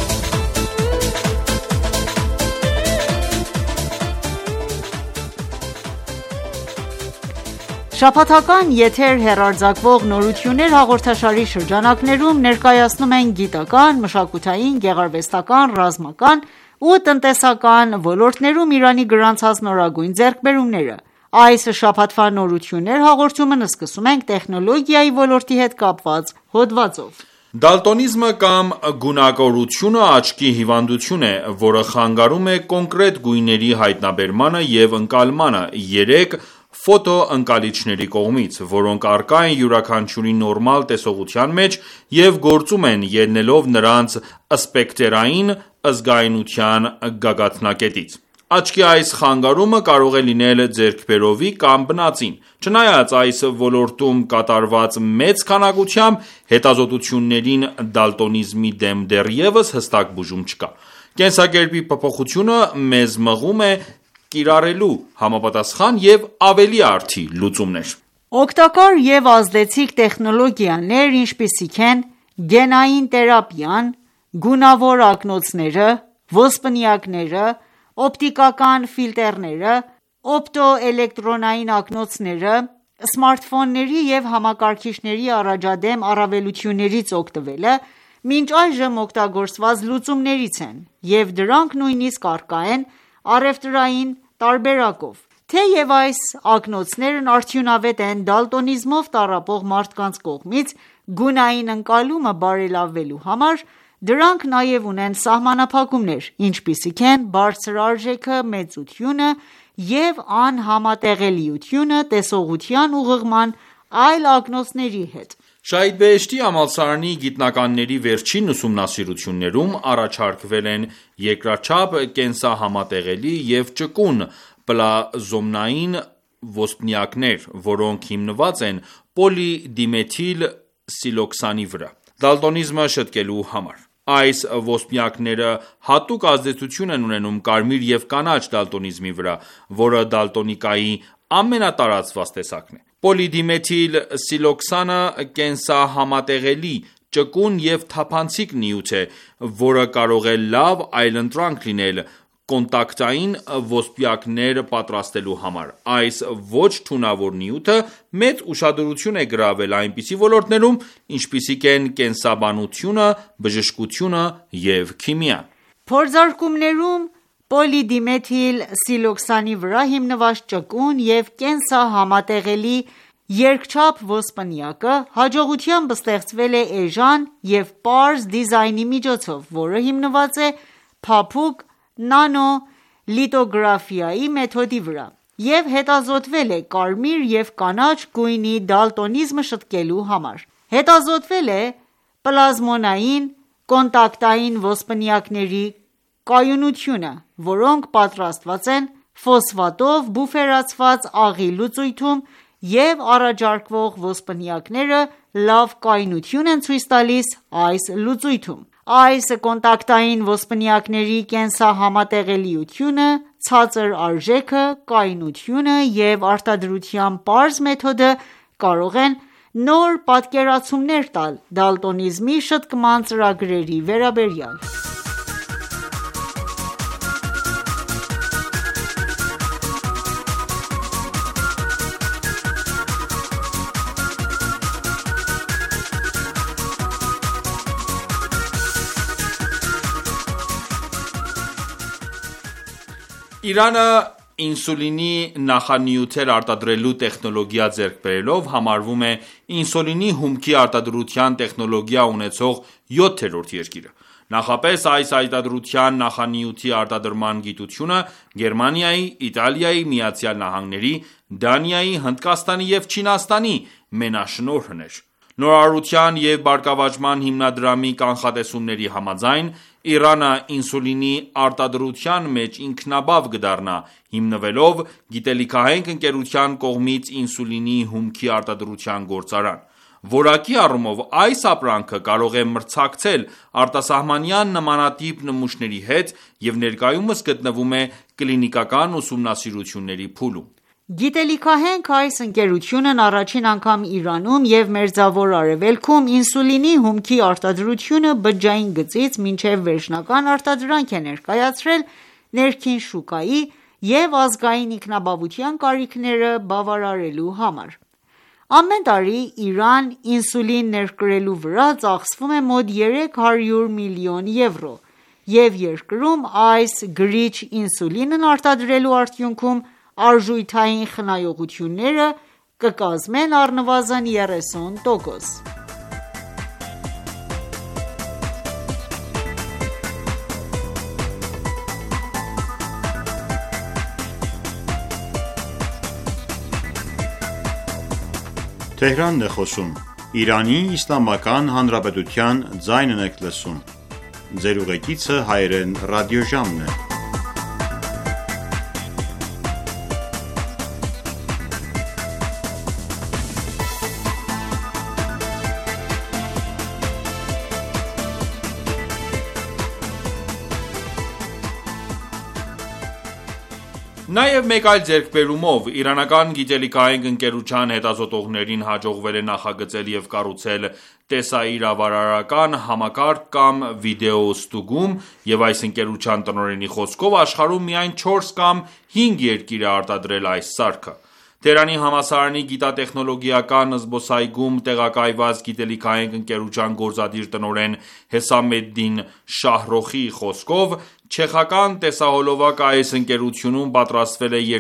Շաբաթական եթեր հեռարձակվող նորություններ հաղորդաշարի շրջանակներում ներկայացնում ենք գիտական, մշակութային, գեղարվեստական, ռազմական ու տնտեսական ոլորտներում Իրանի գրանցած նորագույն ձեռքբերումները։ Այս շաբաթվա նորություններ հաղորդումն սկսում ենք տեխնոլոգիայի ոլորտի հետ կապված հոդվածով։ Դալտոնիզմը կամ գունակորությունը աչքի հիվանդություն է, որը խանգարում է կոնկրետ գույների հայտնաբերմանը և ընկալմանը երեք ֆոտոընկալիչների կողմից, որոնք առկա են յուրաքանչյուրի նորմալ տեսողության մեջ և գործում են ելնելով նրանց սպեկտրային զգայունության գագաթնակետից։ Աչքի այս խանգարումը կարող է լինել ձեռքբերովի կամ բնածին։ Չնայած այս ոլորտում կատարված մեծ քանակությամբ հետազոտություններին, դալտոնիզմի դեմ դեռևս հստակ բուժում չկա։ Կենսակերպի փոփոխությունը մեզ մղում է կիրառելու համապատասխան եւ ավելի արդի լուծումներ։ Օգտակար և ազդեցիկ տեխնոլոգիաներ, ինչպիսիք են գենային թերապիան, գունավոր ակնոցները, ոսպնյակները, օպտիկական ֆիլտրները, օպտոէլեկտրոնային ակնոցները, սմարթֆոնների և համակարգիչների առաջադեմ առավելություններից օգտվելը մինչ այժմ օգտագործված լուծումներից են, և դրանք նույնիսկ առկա են առևտրային տարբերակով։ Թեև այս ակնոցներն արդյունավետ են դալտոնիզմով տառապող մարդկանց կողմից գունային ընկալումը բարելավելու համար, դրանք նաև ունեն սահմանափակումներ, ինչպիսիք են բարձր արժեքը, մեծությունը և անհամատեղելիությունը տեսողության ուղղման այլ ակնոցների հետ։ Շահիդ Բեհեշթի համալսարանի գիտնականների վերջին ուսումնասիրություններում առաջարկվել են երկրաչափ կենսահամատեղելի և ճկուն պլազմոնային ոսպնյակներ, որոնք հիմնված են պոլիդիմեթիլ սիլոքսանի վրա, դալտոնիզմը շտկելու համար։ Այս ոսպնյակները հատուկ ազդեցություն են ունենում կարմիր և կանաչ դալտոնիզմի վրա, որը դալտոնիկայի ամենատարածված տեսակն է։ Պոլիդիմեթիլ սիլոքսանը կենսահամատեղելի, ճկուն և թափանցիկ նյութ է, որը կարող է լավ այլընտրանք լինել կոնտակտային ոսպնյակներ պատրաստելու համար։ Այս ոչ թունավոր նյութը մեծ ուշադրություն է գրավել այնպիսի ոլորտներում, ինչպիսիք են կենսաբանությունը, բժշկությունը և քիմիան։ Փորձարկումներում պոլիդիմեթիլ սիլոքսանի վրա հիմնված ճկուն և կենսահամատեղելի երկչափ ոսպնյակը հաջողությամբ ստեղծվել է էժան և պարզ դիզայնի միջոցով, որը հիմնված է փափուկ նանոլիտոգրաֆիայի մեթոդի վրա և հետազոտվել է կարմիր և կանաչ գույնի դալտոնիզմը շտկելու համար։ Հետազոտվել է պլազմոնային կոնտակտային ոսպնյակների կայունությունը, որոնք պատրաստված են ֆոսֆատով բուֆերացված աղի լուծույթում, և առաջարկվող ոսպնյակները լավ կայունություն են ցույց տալիս այս լուծույթում։ Այս կոնտակտային ոսպնյակների կենսահամատեղելիությունը, ցածր արժեքը, կայունությունը և արտադրության պարզ մեթոդը կարող են նոր պատկերացումներ տալ դալտոնիզմի շտկման ծրագրերի վերաբերյալ։ Իրանը ինսուլինի նախանյութեր արտադրելու տեխնոլոգիա ձեռք բերելով համարվում է ինսուլինի հումքի արտադրության տեխնոլոգիա ունեցող 7-րդ երկիրը։ Նախապես այս արտադրության նախանյութի արտադրման գիտությունը Գերմանիայի, Իտալիայի, ԱՄՆ-ի, Դանիայի, Հնդկաստանի և Չինաստանի մենաշնորհն էր։ Նորարարության և բարգավաճման հիմնադրամի կանխատեսումների համաձայն, Իրանը ինսուլինի արտադրության մեջ ինքնաբավ կդառնա, հիմնվելով գիտելիքահենք ընկերության կողմից ինսուլինի հումքի արտադրության գործարան։ Որակի առումով այս ապրանքը կարող է մրցակցել արտասահմանյան նմանատիպ նմուշների հետ և ներկայումս գտնվում է կլինիկական ուսումնասիրությունների փուլում։ Գիտելիքահենք այս ընկերությունն առաջին անգամ Իրանում և Մերձավոր Արևելքում ինսուլինի հումքի արտադրությունը բջջային գծից մինչև վերջնական արտադրանք է ներկայացրել ներքին շուկայի և ազգային ինքնաբավության կարիքները բավարարելու համար։ Ամեն տարի Իրան ինսուլին ներկրելու վրա ծախսվում է մոտ 300 միլիոն եվրո, և երկրում այս գրիչ ինսուլինն արտադրելու արդյունքում արժութային խնայողությունները կկազմեն առնվազն 30%։ Նաև մեկ այլ ձեռքբերումով իրանական գիտելիքահենք ընկերության հետազոտողներին հաջողվել է նախագծել և կառուցել տեսաիրավարարական համակարգ կամ վիդեոստուգում և այս ընկերության տնօրենի խոսքով աշխարհում միայն 4 կամ 5 երկիր է արտադրել այս սարքը: Թեհրանի համալսարանի գիտատեխնոլոգիական զբոսայգում տեղակայված գիտելիքահենք ընկերության գործադիր տնօրեն Հեսամեդդին Շահրոխի խոսքով, չեխական տեսահոլովակը այս ընկերությունում պատրաստվել է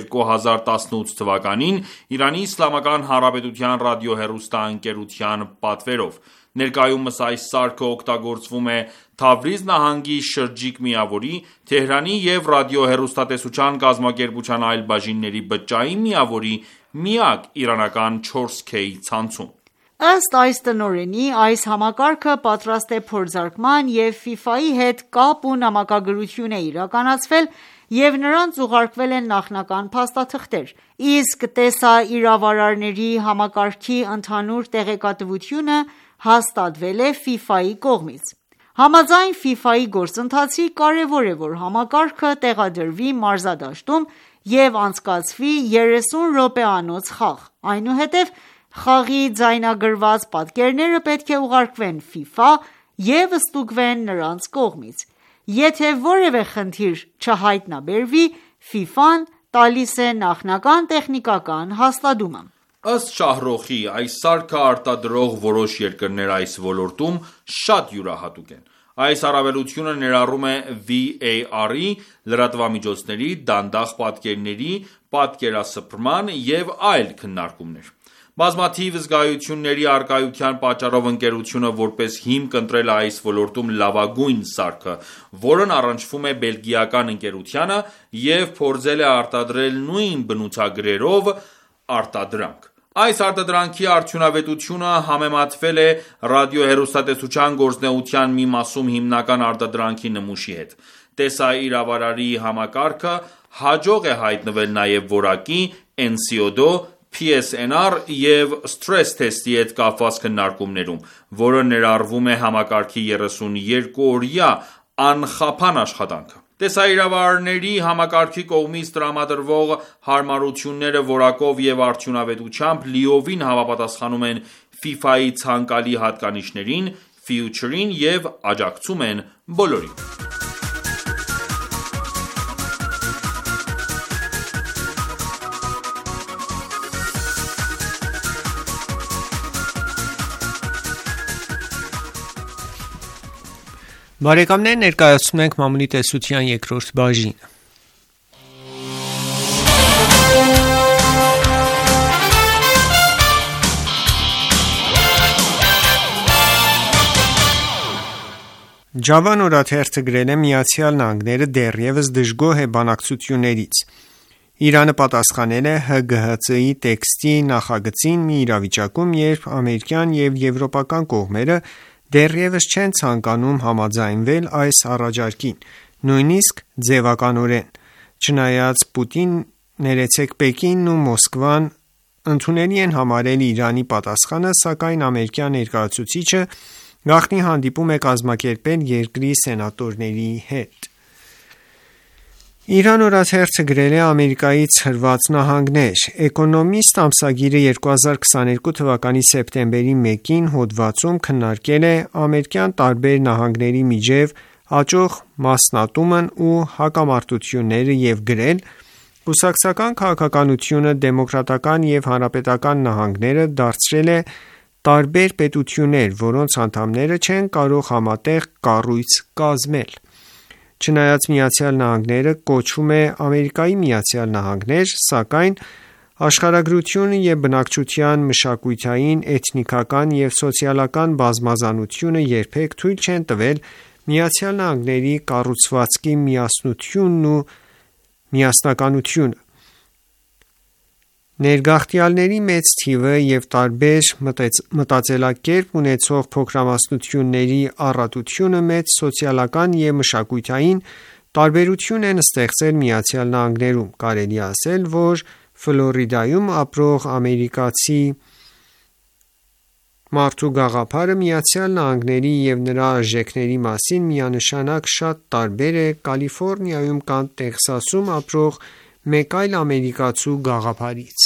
2018 թվականին Իրանի Իսլամական Հանրապետության ռադիոհեռուստաընկերության պատվերով: Ներկայումս այս սարքը օգտագործվում է Թավրիզ նահանգի Շրջիկ միավորի, Թեհրանի և ռադիոհեռուստատեսության կազմակերպության այլ բաժինների բջջային միավորի միակ իրանական 4K ցանցում: Ըստ այս տնօրենի, այս համակարգը պատրաստ է փորձարկման և FIFA-ի հետ կապ ու նամակագրություն է իրականացվել և նրանց ուղարկվել են նախնական փաստաթղթեր, իսկ տեսաիրավարարների համակարգի ընդհանուր տեղեկատվությունը հաստատվել է FIFA-ի կողմից: Համաձայն FIFA-ի գործընթացի, կարևոր է, որ համակարգը տեղադրվի մարզադաշտում և անցկացվի 30 րոպեանոց խաղ: Այնուհետև խաղի ձայնագրված պատկերները պետք է ուղարկվեն FIFA և ստուգվեն նրանց կողմից: Եթե որևէ խնդիր չհայտնաբերվի, FIFA-ն տալիս է նախնական տեխնիկական հաստատումը: Ըստ Շահրոխի, այս սարքը արտադրող որոշ երկրներ այս ոլորտում շատ յուրահատուկ են: Այս առավելությունը ներառում է VAR-ի, լրատվամիջոցների, դանդաղ պատկերների, պատկերասփռման և այլ քննարկումներ: Բազմաթիվ զգայությունների առկայության պատճառով ընկերությունը որպես հիմք ընտրել է այս ոլորտում լավագույն սարքը, որն առնչվում է բելգիական ընկերությանը և փորձել է արտադրել նույն բնութագրերով արտադրանք: Այս արտադրանքի արդյունավետությունը համեմատվել է ռադիոհեռուստատեսության գործունեության մի մասում հիմնական արտադրանքի նմուշի հետ: Տեսաիրավարարի համակարգը հաջող է հայտնվել նաև որակի, NCODO, PSNR և սթրես թեստի հետ կապված քննարկումներում, որը ներառում է համակարգի 32-օրյա անխափան աշխատանքը: Տեսաիրավարարների համակարգի կողմից տրամադրվող հարմարությունները որակով և արդյունավետությամբ լիովին համապատասխանում են FIFA-ի ցանկալի հատկանիշներին, ֆիուչերին և աջակցում են բոլորին: Բարեկամներ, ներկայացնում ենք մամուլի տեսության երկրորդ բաժինը: Javan օրաթերթը գրել է. «ԱՄՆ-ը դեռևս դժգոհ է բանակցություններից: Իրանը պատասխանել է ՀԳՀԾ-ի տեքստի նախագծին մի իրավիճակում, երբ ամերիկյան և եվրոպական կողմերը դեռևս չեն ցանկանում համաձայնվել այս առաջարկին, նույնիսկ ձևականորեն: Չնայած Պեկինն ու Մոսկվան ընդունելի են համարել Իրանի պատասխանը, սակայն ամերիկյան ներկայացուցիչը գաղտնի հանդիպում է կազմակերպել երկրի սենատորների հետ»: Iran օրաթերթը գրել է. «Ամերիկայից հրված նահանգներ» Economist ամսագիրը 2022 թվականի սեպտեմբերի 1-ին հոդվածում քննարկել է ամերիկյան տարբեր նահանգների միջև աճող մասնատումն ու հակամարտությունները և գրել. «Կուսակցական քաղաքականությունը դեմոկրատական և հանրապետական նահանգները դարձրել է տարբեր պետություններ, որոնց անդամները չեն կարող համատեղ կառույց կազմել: Չնայած ԱՄՆ-ը կոչվում է Ամերիկայի Միացյալ Նահանգներ, սակայն աշխարհագրությունը և բնակչության մշակութային, էթնիկական և սոցիալական բազմազանությունը երբեք թույլ չեն տվել ԱՄՆ-ի կառուցվածքի միասնությունն ու միասնականությունը: Ներգաղթյալների մեծ թիվը և տարբեր մտածելակերպ ունեցող փոքրամասնությունների առատությունը մեծ սոցիալական և մշակութային տարբերություն են ստեղծել ԱՄՆ-ում: Կարելի է ասել, որ Ֆլորիդայում ապրող ամերիկացի մարդու գաղափարը ԱՄՆ-ի և նրա արժեքների մասին միանշանակ շատ տարբեր է Կալիֆորնիայում կամ Տեքսասում ապրող մեկ այլ ամերիկացու գաղափարից։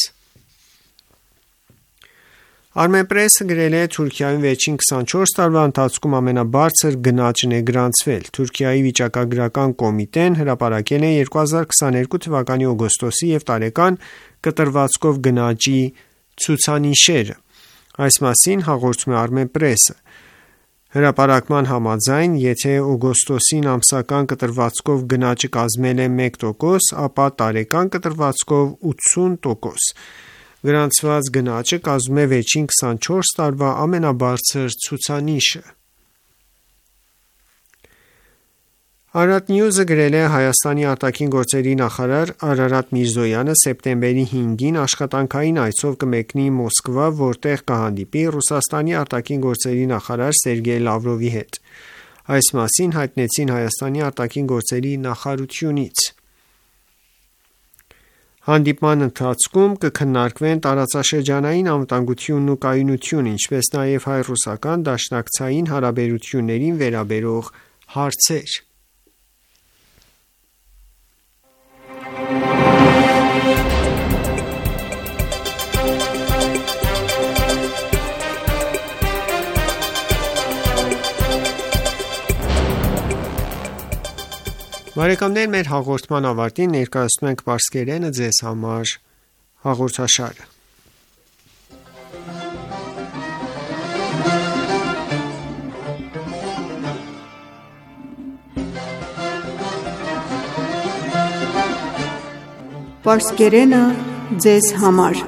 Armenpress-ը գրել է Թուրքիայում վերջին 24 տարվա ընթացքում ամենաբարձր գնաճն է գրանցվել։ Թուրքիայի վիճակագրական կոմիտեն հրապարակել է 2022 թվականի օգոստոսի և տարեկան կտրվածքով գնաճի ցուցանիշերը։ Այս մասին հաղորդում է Armenpress-ը։ Հրապարակման համաձայն, եթե օգոստոսին ամսական կտրվածքով գնաճը կազմել է 1%, ապա տարեկան կտրվածքով 80%։ Գրանցված գնաճը կազմում է վերջին 24 տարվա ամենաբարձր ցուցանիշը։ Արարատ Նյուզը գրել է Հայաստանի արտաքին գործերի նախարար Արարատ Միրզոյանը սեպտեմբերի 5-ին աշխատանքային այցով կմեկնի Մոսկվա, որտեղ կհանդիպի Ռուսաստանի արտաքին գործերի նախարար Սերգեյ Լավրովի հետ։ Այս մասին հայտնեցին Հայաստանի արտաքին գործերի նախարարությունից։ Հանդիպման ընթացքում կքննարկվեն տարածաշրջանային անվտանգությունն ու կայունությունը, ինչպես նաև հայ-ռուսական դաշնակցային հարաբերություններին վերաբերող հարցեր։ Բարեկամներ, մեր հաղորդման ավարտին ներկայացնում ենք պարսկերենը ձեզ համար հաղորդաշարը։ Պարսկերենը ձեզ համար։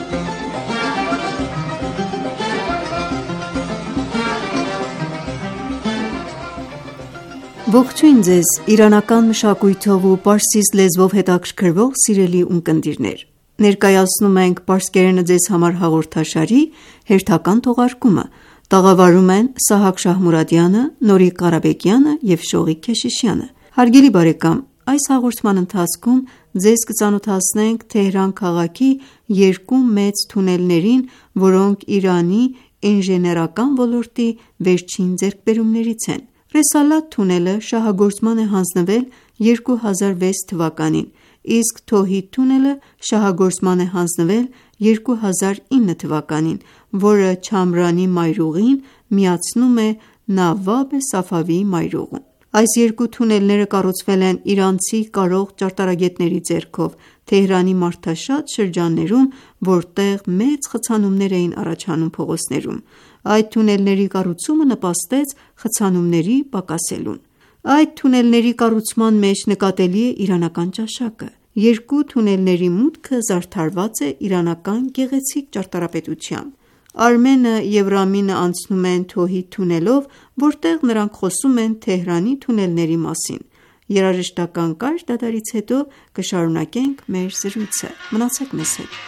Ողջույն ձեզ իրանական մշակույթով ու պարսից լեզվով հետաքրքրվող սիրելի ունկնդիրներ: Ներկայացնում ենք «Պարսկերենը ձեզ համար» հաղորդաշարի հերթական թողարկումը: Տաղավարում են Սահակ Շահմուրադյանը, Նորիկ Ղարաբեկյանը և Շողիկ Քեշիշյանը: Հարգելի բարեկամ, այս հաղորդման ընթացքում ձեզ կծանոթացնենք Թեհրան քաղաքի երկու մեծ թունելներին, որոնք Իրանի ինժեներական ոլորտի վերջին ձեռքբերումներից են: Ռեսալաթ թունելը շահագործման է հանձնվել 2006 թվականին, իսկ Թոհիդ թունելը շահագործման է հանձնվել 2009 թվականին, որը Չամրանի մայրուղին միացնում է Նավաբ Սաֆավիի մայրուղուն։ Այս երկու թունելները կառուցվել են իրանցի կարող ճարտարագետների ձեռքով Թեհրանի մարդաշատ շրջաններում, որտեղ մեծ խցանումներ էին առաջանում փողոցներում։ Այդ թունելների կառուցումը նպաստեց խցանումների պակասելուն։ Այդ թունելների կառուցման մեջ նկատելի է իրանական ճաշակը։ Երկու թունելների մուտքը զարդարված է իրանական գեղեցիկ ճարտարապետությամբ։ Արմենը և Ռամինը անցնում են Թոհիդ թունելով, որտեղ նրանք խոսում են Թեհրանի թունելների մասին։ Երաժշտական կարճ դադարից հետո կշարունակենք մեր զրույցը։ Մնացեք մեզ հետ։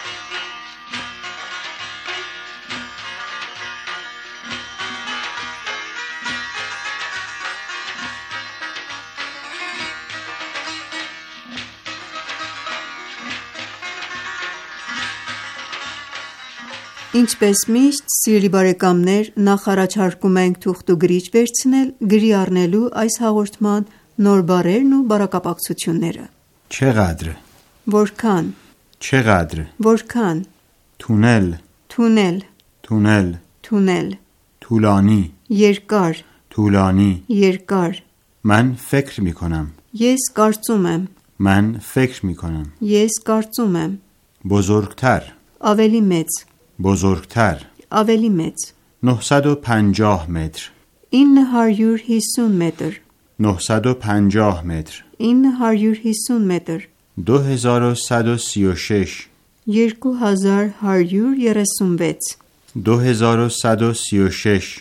Ինչպես միշտ, սիրելի բարեկամներ, նախ առաջարկում ենք թուղթուգրիչ վերցնել գրի առնելու այս հաղորդման նոր բառերն ու բառակապակցությունները։ چقدر Որքան چقدر Որքան تونل Թունել تونل Թունել طولانی Երկար طولانی Երկար من فکر می کنم Ես կարծում եմ من فکر می کنم Ես կարծում եմ بزرگتر Ավելի մեծ بزرگتر Ավելի մեծ 950 متر 950 մետր 950 متر 950 մետր 2136 2136 2136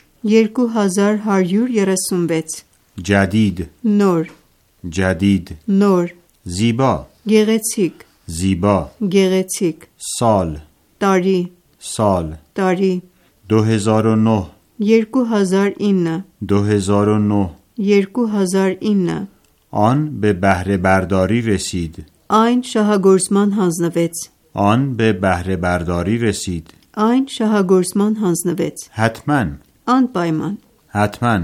2136 جدید Նոր جدید Նոր زیبا Գեղեցիկ زیبا Գեղեցիկ سال Տարի سال Տարի 2009 2009 2009 2009 آن به بهره برداری رسید Այն շահագործման հանձնվեց آن به بهره برداری رسید Այն շահագործման հանձնվեց حتما Անպայման حتما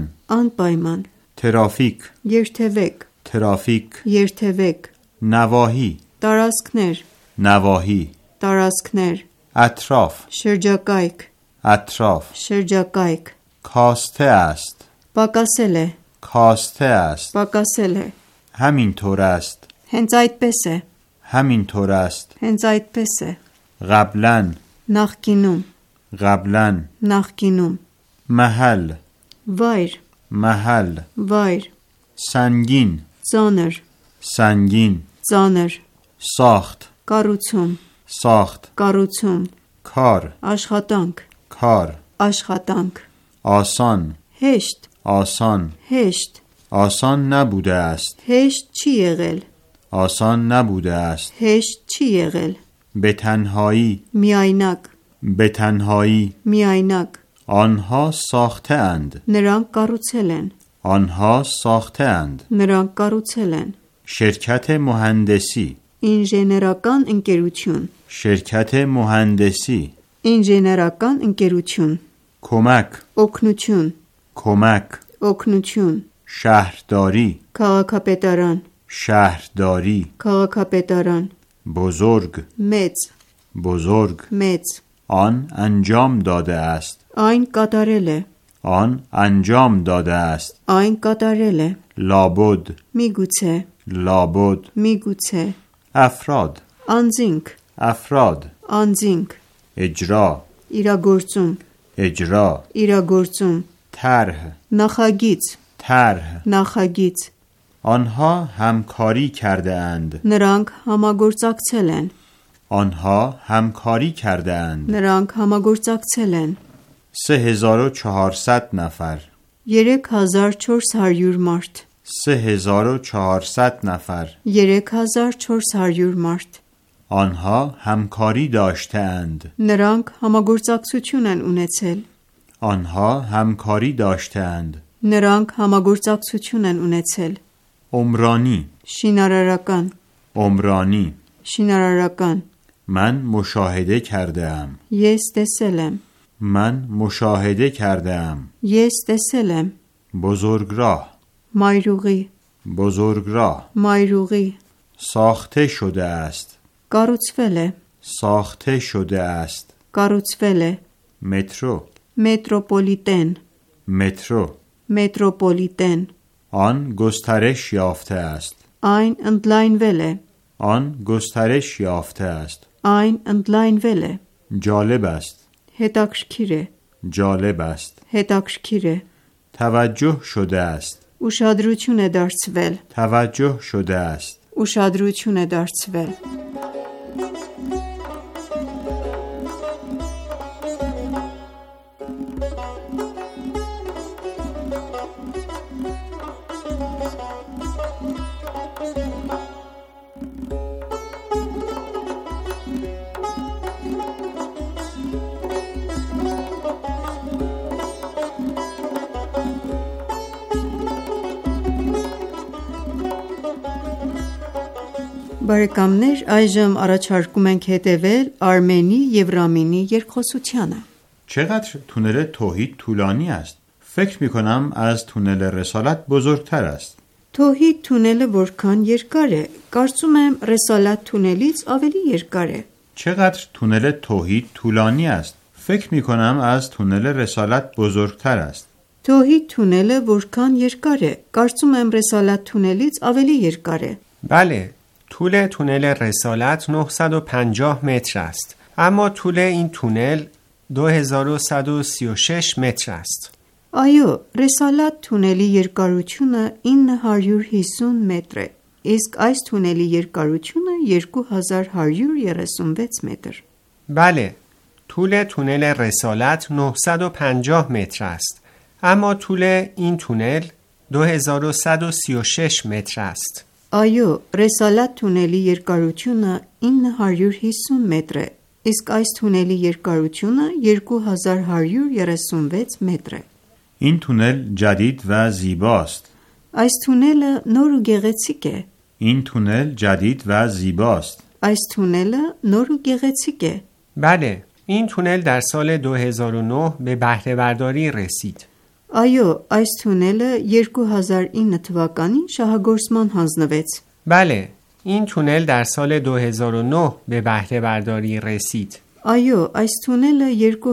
Անպայման ترافیک Երթևեք ترافیک Երթևեք نواحی տարածքներ, نواحی տարածքներ, اطراف շրջակայք, اطراف շրջակայք, کاسته است պակասել է, کاسته است պակասել է, همینطور است հենց այդպես է, همینطور است հենց այդպես է, قبلا նախկինում, قبلا նախկինում, محل վայր, محل վայր, سنگین ծանր, سنگین ծանր, ساخت կառուցում, ساخت կառուցում, کار աշխատանք, کار աշխատանք, آسان հեշտ, آسان հեշտ, آسان نبوده است հեշտ չի եղել, آسان نبوده است հեշտ չի եղել, به تنهایی միայնակ, به تنهایی միայնակ, آنها ساخته اند նրանք կառուցել են, آنها ساخته اند նրանք կառուցել են, شرکت مهندسی ինժեներական ընկերություն, شرکت مهندسی ինժեներական ընկերություն, کمک օգնություն, کمک օգնություն, شهرداری քաղաքապետարան, شهرداری քաղաքապետարան, بزرگ մեծ, بزرگ մեծ, آن انجام داده است այն կատարել է, آن انجام داده است այն կատարել է, لابد միգուցե, لابد միգուցե, افراد անձինք, افراد անձինք, اجرا իրագործում, اجرا իրագործում, طرح նախագիծ, طرح նախագիծ, آنها همکاری کرده اند նրանք համագործակցել են, آنها همکاری کرده اند նրանք համագործակցել են, 3400 نفر 3400 մարդ, 3400 نفر 3400 մարդ, آنها همکاری داشته اند նրանք համագործակցություն են ունեցել, آنها همکاری داشته اند նրանք համագործակցություն են ունեցել, عمرانی շինարարական, عمرانی շինարարական, من مشاهده کرده ام ես տեսել եմ, من مشاهده کرده ام ես տեսել եմ, بزرگراه մայրուղի, بزرگراه մայրուղի, ساخته شده است կառուցվել է, ساخته شده است կառուցվել է, مترو մետրոպոլիտեն, مترو մետրոպոլիտեն, آن گسترش یافته است այն ընդլայնվել է, آن گسترش یافته است այն ընդլայնվել է, جالب است հետաքրքիր է, جالب است հետաքրքիր է, توجه شده است ուշադրություն է դարձվել, توجه شده است ուշադրություն է դարձվել, Բարեկամներ, այժմ առաջարկում ենք հետևել Արմենի եւ Ռամինի երկխոսությանը։ چقدر تونل توحید طولانی است فکر می کنم از تونل رسالت بزرگتر است Թոհիդ թունելը որքան երկար է, կարծում եմ Ռեսալատ թունելից ավելի երկար է։ چقدر تونل توحید طولانی است فکر می کنم از تونل رسالت بزرگتر است Թոհիդ թունելը որքան երկար է, կարծում եմ Ռեսալատ թունելից ավելի երկար է։ بله، طول تونل رسالت 950 متر است، اما طول این تونل 2136 متر است. Այո, Ռեսալատ թունելի երկարությունը 950 մետր է, իսկ այս թունելի երկարությունը 2136 մետր։ بله، طول تونل رسالت 950 متر است، اما طول این تونل 2136 متر است. Այո, Ռեսալատ թունելի երկարությունը 950 մետր է, իսկ այս թունելի երկարությունը 2136 մետր է։ این تونل جدید و زیباست Այս թունելը նոր ու գեղեցիկ է։ این تونل جدید و زیباست Այս թունելը նոր ու գեղեցիկ է։ بله، این تونل در سال 2009 به بهره برداری رسید. Այո, այս թունելը 2009 թվականին շահագործման հանձնվեց։ بله، این تونل در سال 2009 به بهره برداری رسید. Այո, այս թունելը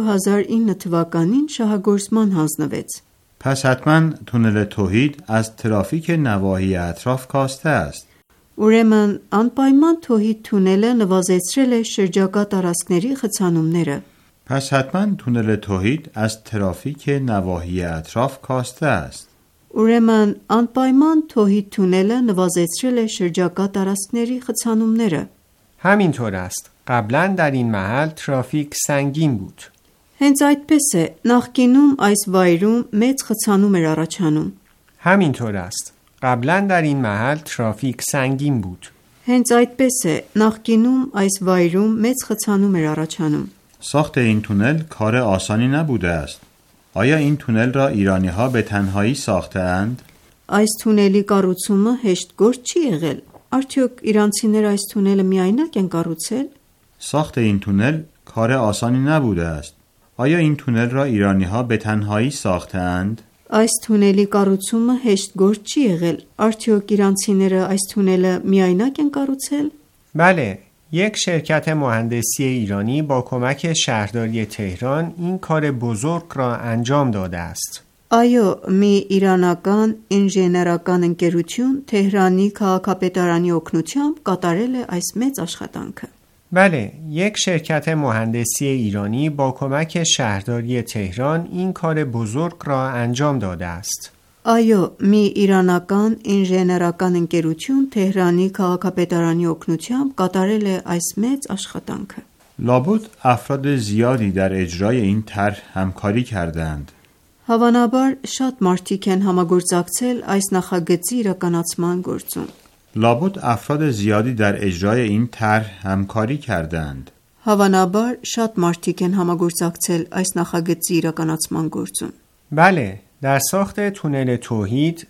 2009 թվականին շահագործման հանձնվեց։ پس حتما تونل توحید از ترافیک نواحی اطراف کاسته است. Ուրեմն անպայման Թոհիդ թունելը նվազեցրել է շրջակա տարածքների խցանումները։ پس حتما تونل توحید از ترافیک نواحی اطراف کاسته است. Ուրեմն անպայման Թոհիդ թունելը նվազեցրել է շրջակա տարածքների խցանումները։ همینطور است. قبلا در این محل ترافیک سنگین بود. Հենց այդպես է, նախկինում այս վայրում մեծ խցանում էր առաջանում։ همینطور است. قبلا در این محل ترافیک سنگین بود. Հենց այդպես է, նախկինում այս վայրում մեծ խցանում էր առաջանում։ ساخت این تونل کار آسانی نبوده است. آیا این تونل را ایرانی ها به تنهایی ساخته اند؟ Այս թունելի կառուցումը հեշտ գործ չի եղել։ Արդյոք իրանցիները այս թունելը միայնակ են կառուցել։ ساخت این تونل کار آسانی نبوده است. آیا این تونل را ایرانی ها به تنهایی ساخته اند؟ Այս թունելի կառուցումը հեշտ գործ չի եղել։ Արդյոք իրանցիները այս թունելը միայնակ են կառուցել։ بله، یک شرکت مهندسی ایرانی با کمک شهرداری تهران این کار بزرگ را انجام داده است. Այո, մի իրանական ինժեներական ընկերություն Թեհրանի քաղաքապետարանի օգնությամբ կատարել է այս մեծ աշխատանքը։ بله، یک شرکت مهندسی ایرانی با کمک شهرداری تهران این کار بزرگ را انجام داده است. Այո, մի իրանական ինժեներական ընկերություն Թեհրանի քաղաքապետարանի օգնությամբ կատարել է այս մեծ աշխատանքը։ لابد افراد زیادی در اجرای این طرح همکاری کردند. Հավանաբար շատ մարդիկ են համագործակցել այս նախագծի իրականացման գործում։ لابد افراد زیادی در اجرای این طرح همکاری کردند. Հավանաբար շատ մարդիկ են համագործակցել այս նախագծի իրականացման գործում։ بله، در ساخت تونل توحید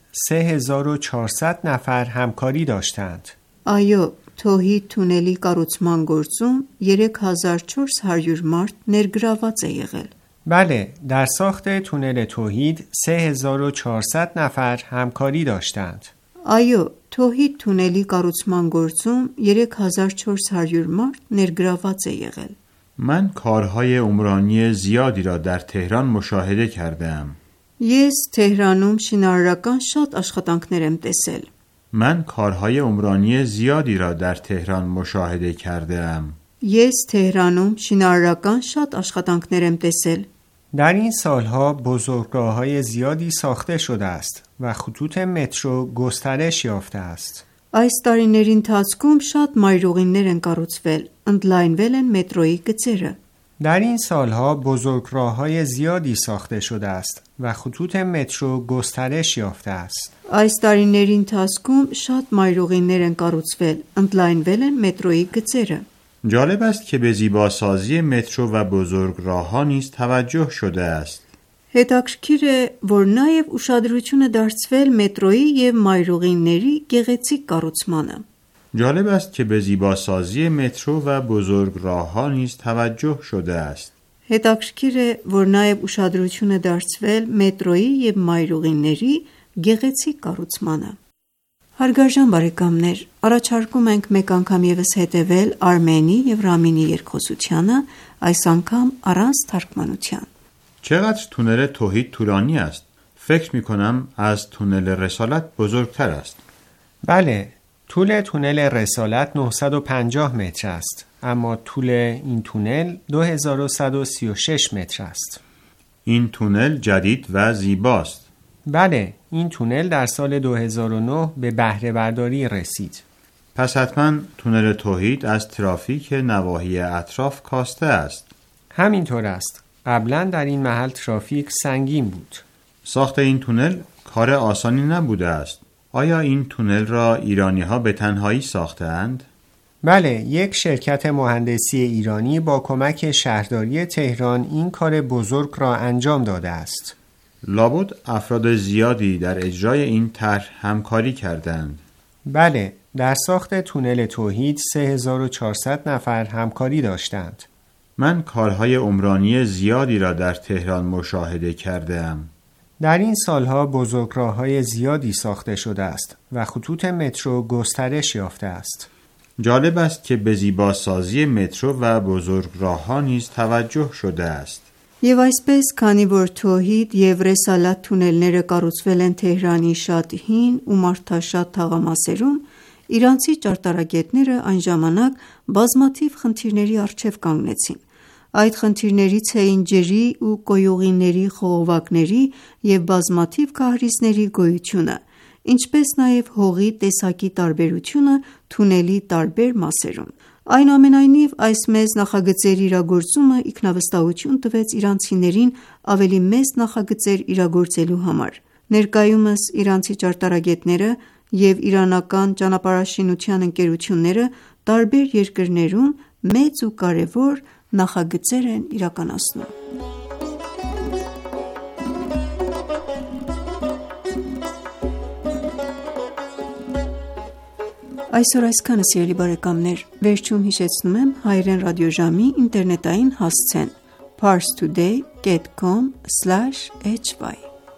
3400 نفر همکاری داشتند. Այո, Թոհիդ թունելի կառուցման գործում 3400 մարդ ներգրաված է եղել։ بله، در ساخت تونل توحید 3400 نفر همکاری داشتند. Այո, Թոհիդ թունելի կառուցման գործում 3400 մարդ ներգրաված է եղել։ من کارهای عمرانی زیادی را در تهران مشاهده کردم. Ես Թեհրանում շինարարական շատ աշխատանքներ եմ տեսել։ من کارهای عمرانی زیادی را در تهران مشاهده کردم. Ես Թեհրանում շինարարական շատ աշխատանքներ եմ տեսել։ در این سالها بزرگراه‌های زیادی ساخته شده است و خطوط مترو گسترش یافته است. Այս տարիների ընթացքում շատ մայրուղիներ են կառուցվել, ընդլայնվել են մետրոյի գծերը։ در این سالها بزرگراه‌های زیادی ساخته شده است و خطوط مترو گسترش یافته است. Այս տարիների ընթացքում շատ մայրուղիներ են կառուցվել, ընդլայնվել են մետրոյի գծերը։ جالب است که به زیباسازی مترو و بزرگراه‌ها نیز توجه شده است. Հետաքրքիր է, որ նաև ուշադրություն է դարձվել մետրոյի եւ մայրուղիների գեղեցիկ կառուցմանը։ جالب است که به زیباسازی مترو و بزرگراه‌ها نیز توجه شده است. Հետաքրքիր է, որ նաև ուշադրություն է դարձվել մետրոյի եւ մայրուղիների գեղեցիկ կառուցմանը։ Հարգարժան բարեկամներ, առաջարկում ենք մեկ անգամ եւս հետևել Արմենի եւ Ռամինի երկխոսությանը, այս անգամ առանց թարգմանության։ چقدر تونل توحید طولانی است؟ فکر می‌کنم از تونل رسالت بزرگتر است. بله، طول تونل رسالت 950 متر است، اما طول این تونل 2136 متر است. این تونل جدید و زیباست. بله، این تونل در سال 2009 به بهره برداری رسید. پس حتما تونل توحید از ترافیک نواحی اطراف کاسته است. همینطور است. قبلا در این محل ترافیک سنگین بود. ساخت این تونل کار آسانی نبوده است. آیا این تونل را ایرانی ها به تنهایی ساخته اند؟ بله، یک شرکت مهندسی ایرانی با کمک شهرداری تهران این کار بزرگ را انجام داده است. لابد افراد زیادی در اجرای این طرح همکاری کردند. بله، در ساخت تونل توحید 3400 نفر همکاری داشتند. من کارهای عمرانی زیادی را در تهران مشاهده کردم. در این سالها بزرگراه‌های زیادی ساخته شده است و خطوط مترو گسترش یافته است. جالب است که به زیباسازی مترو و բուզորգրահ نیز توجه شده است. Եվ այսպես, քանի որ Թոհիդ եւ Ռեսալաթ թունելները կառուցվել են Թեհրանի շատ հին ու մարդաշատ թաղամասերում, իրանցի ճարտարագետները այն ժամանակ բազմաթիվ խնդիրների առջև կանգնեցին։ Այդ խնդիրներից էին ջրի ու կոյուղիների խողովակների և բազմաթիվ քահարիզների գոյությունը, ինչպես նաև հողի տեսակի տարբերությունը թունելի տարբեր մասերում։ Այնուամենայնիվ, այս մեծ նախագծերի իրագործումը ինքնավստահություն տվեց իրանցիներին ավելի մեծ նախագծեր իրագործելու համար։ Ներկայումս իրանցի ճարտարագետները և իրանական ճանապարհաշինության ընկերությունները տարբեր երկրներում մեծ ու կարևոր նախագծեր են իրականացնում։ Այսօր այսքանը, սիրելի բարեկամներ, վերջում հիշեցնում եմ հայերեն ռադիոժամի ինտերնետային հասցեն parstoday.com/hy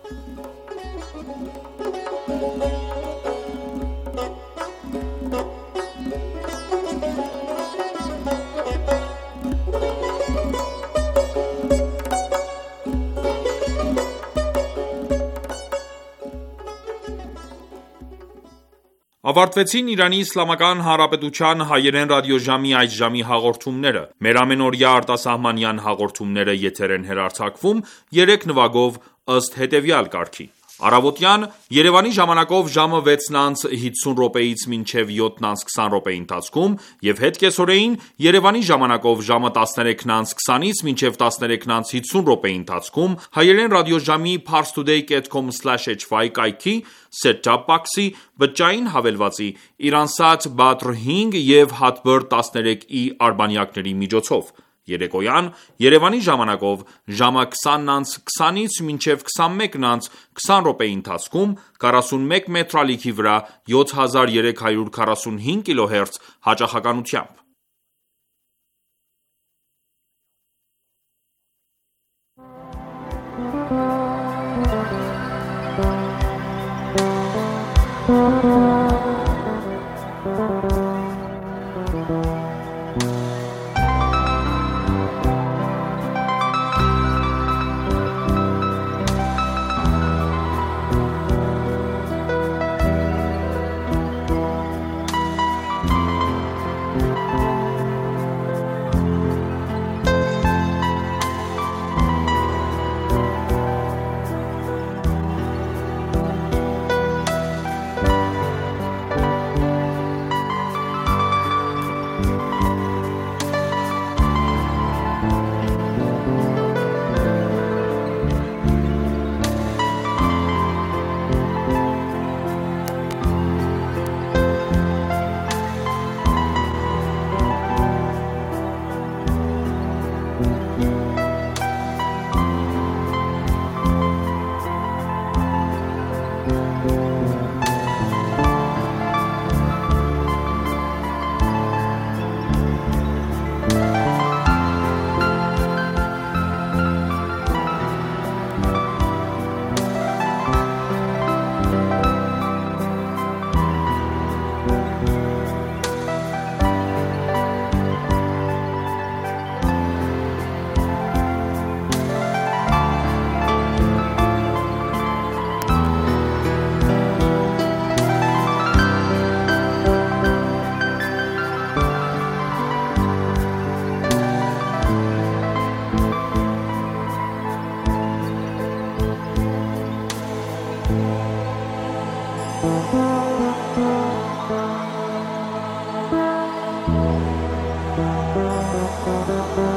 Ավարտվեցին Իրանի Իսլամական Հանրապետության հայերեն ռադիոժամի այս ժամի հաղորդումները։ Մեր ամենօրյա արտասահմանյան հաղորդումները եթեր են հեռարձակվում 3 նվագով ըստ հետևյալ կարգի։ Առավոտյան Երևանի ժամանակով ժամը 6:50-ից մինչև 7:20 ընթացքում եւ հետ կեսօրեին Երևանի ժամանակով ժամը 13:20-ից մինչև 13:50 ընթացքում հայերեն ռադիոժամի parstoday.com/hy կայքի set-top box-ի բջջային հավելվածի Iransat Badr 5 եւ Hatbird 13i արբանյակների միջոցով։ Երեկոյան Երևանի ժամանակով ժամը 20:20-ից մինչև 21:20 ընթացքում 41 մետրալիքի վրա 7345 կիլոհերց հաճախականությամբ։ Thank you.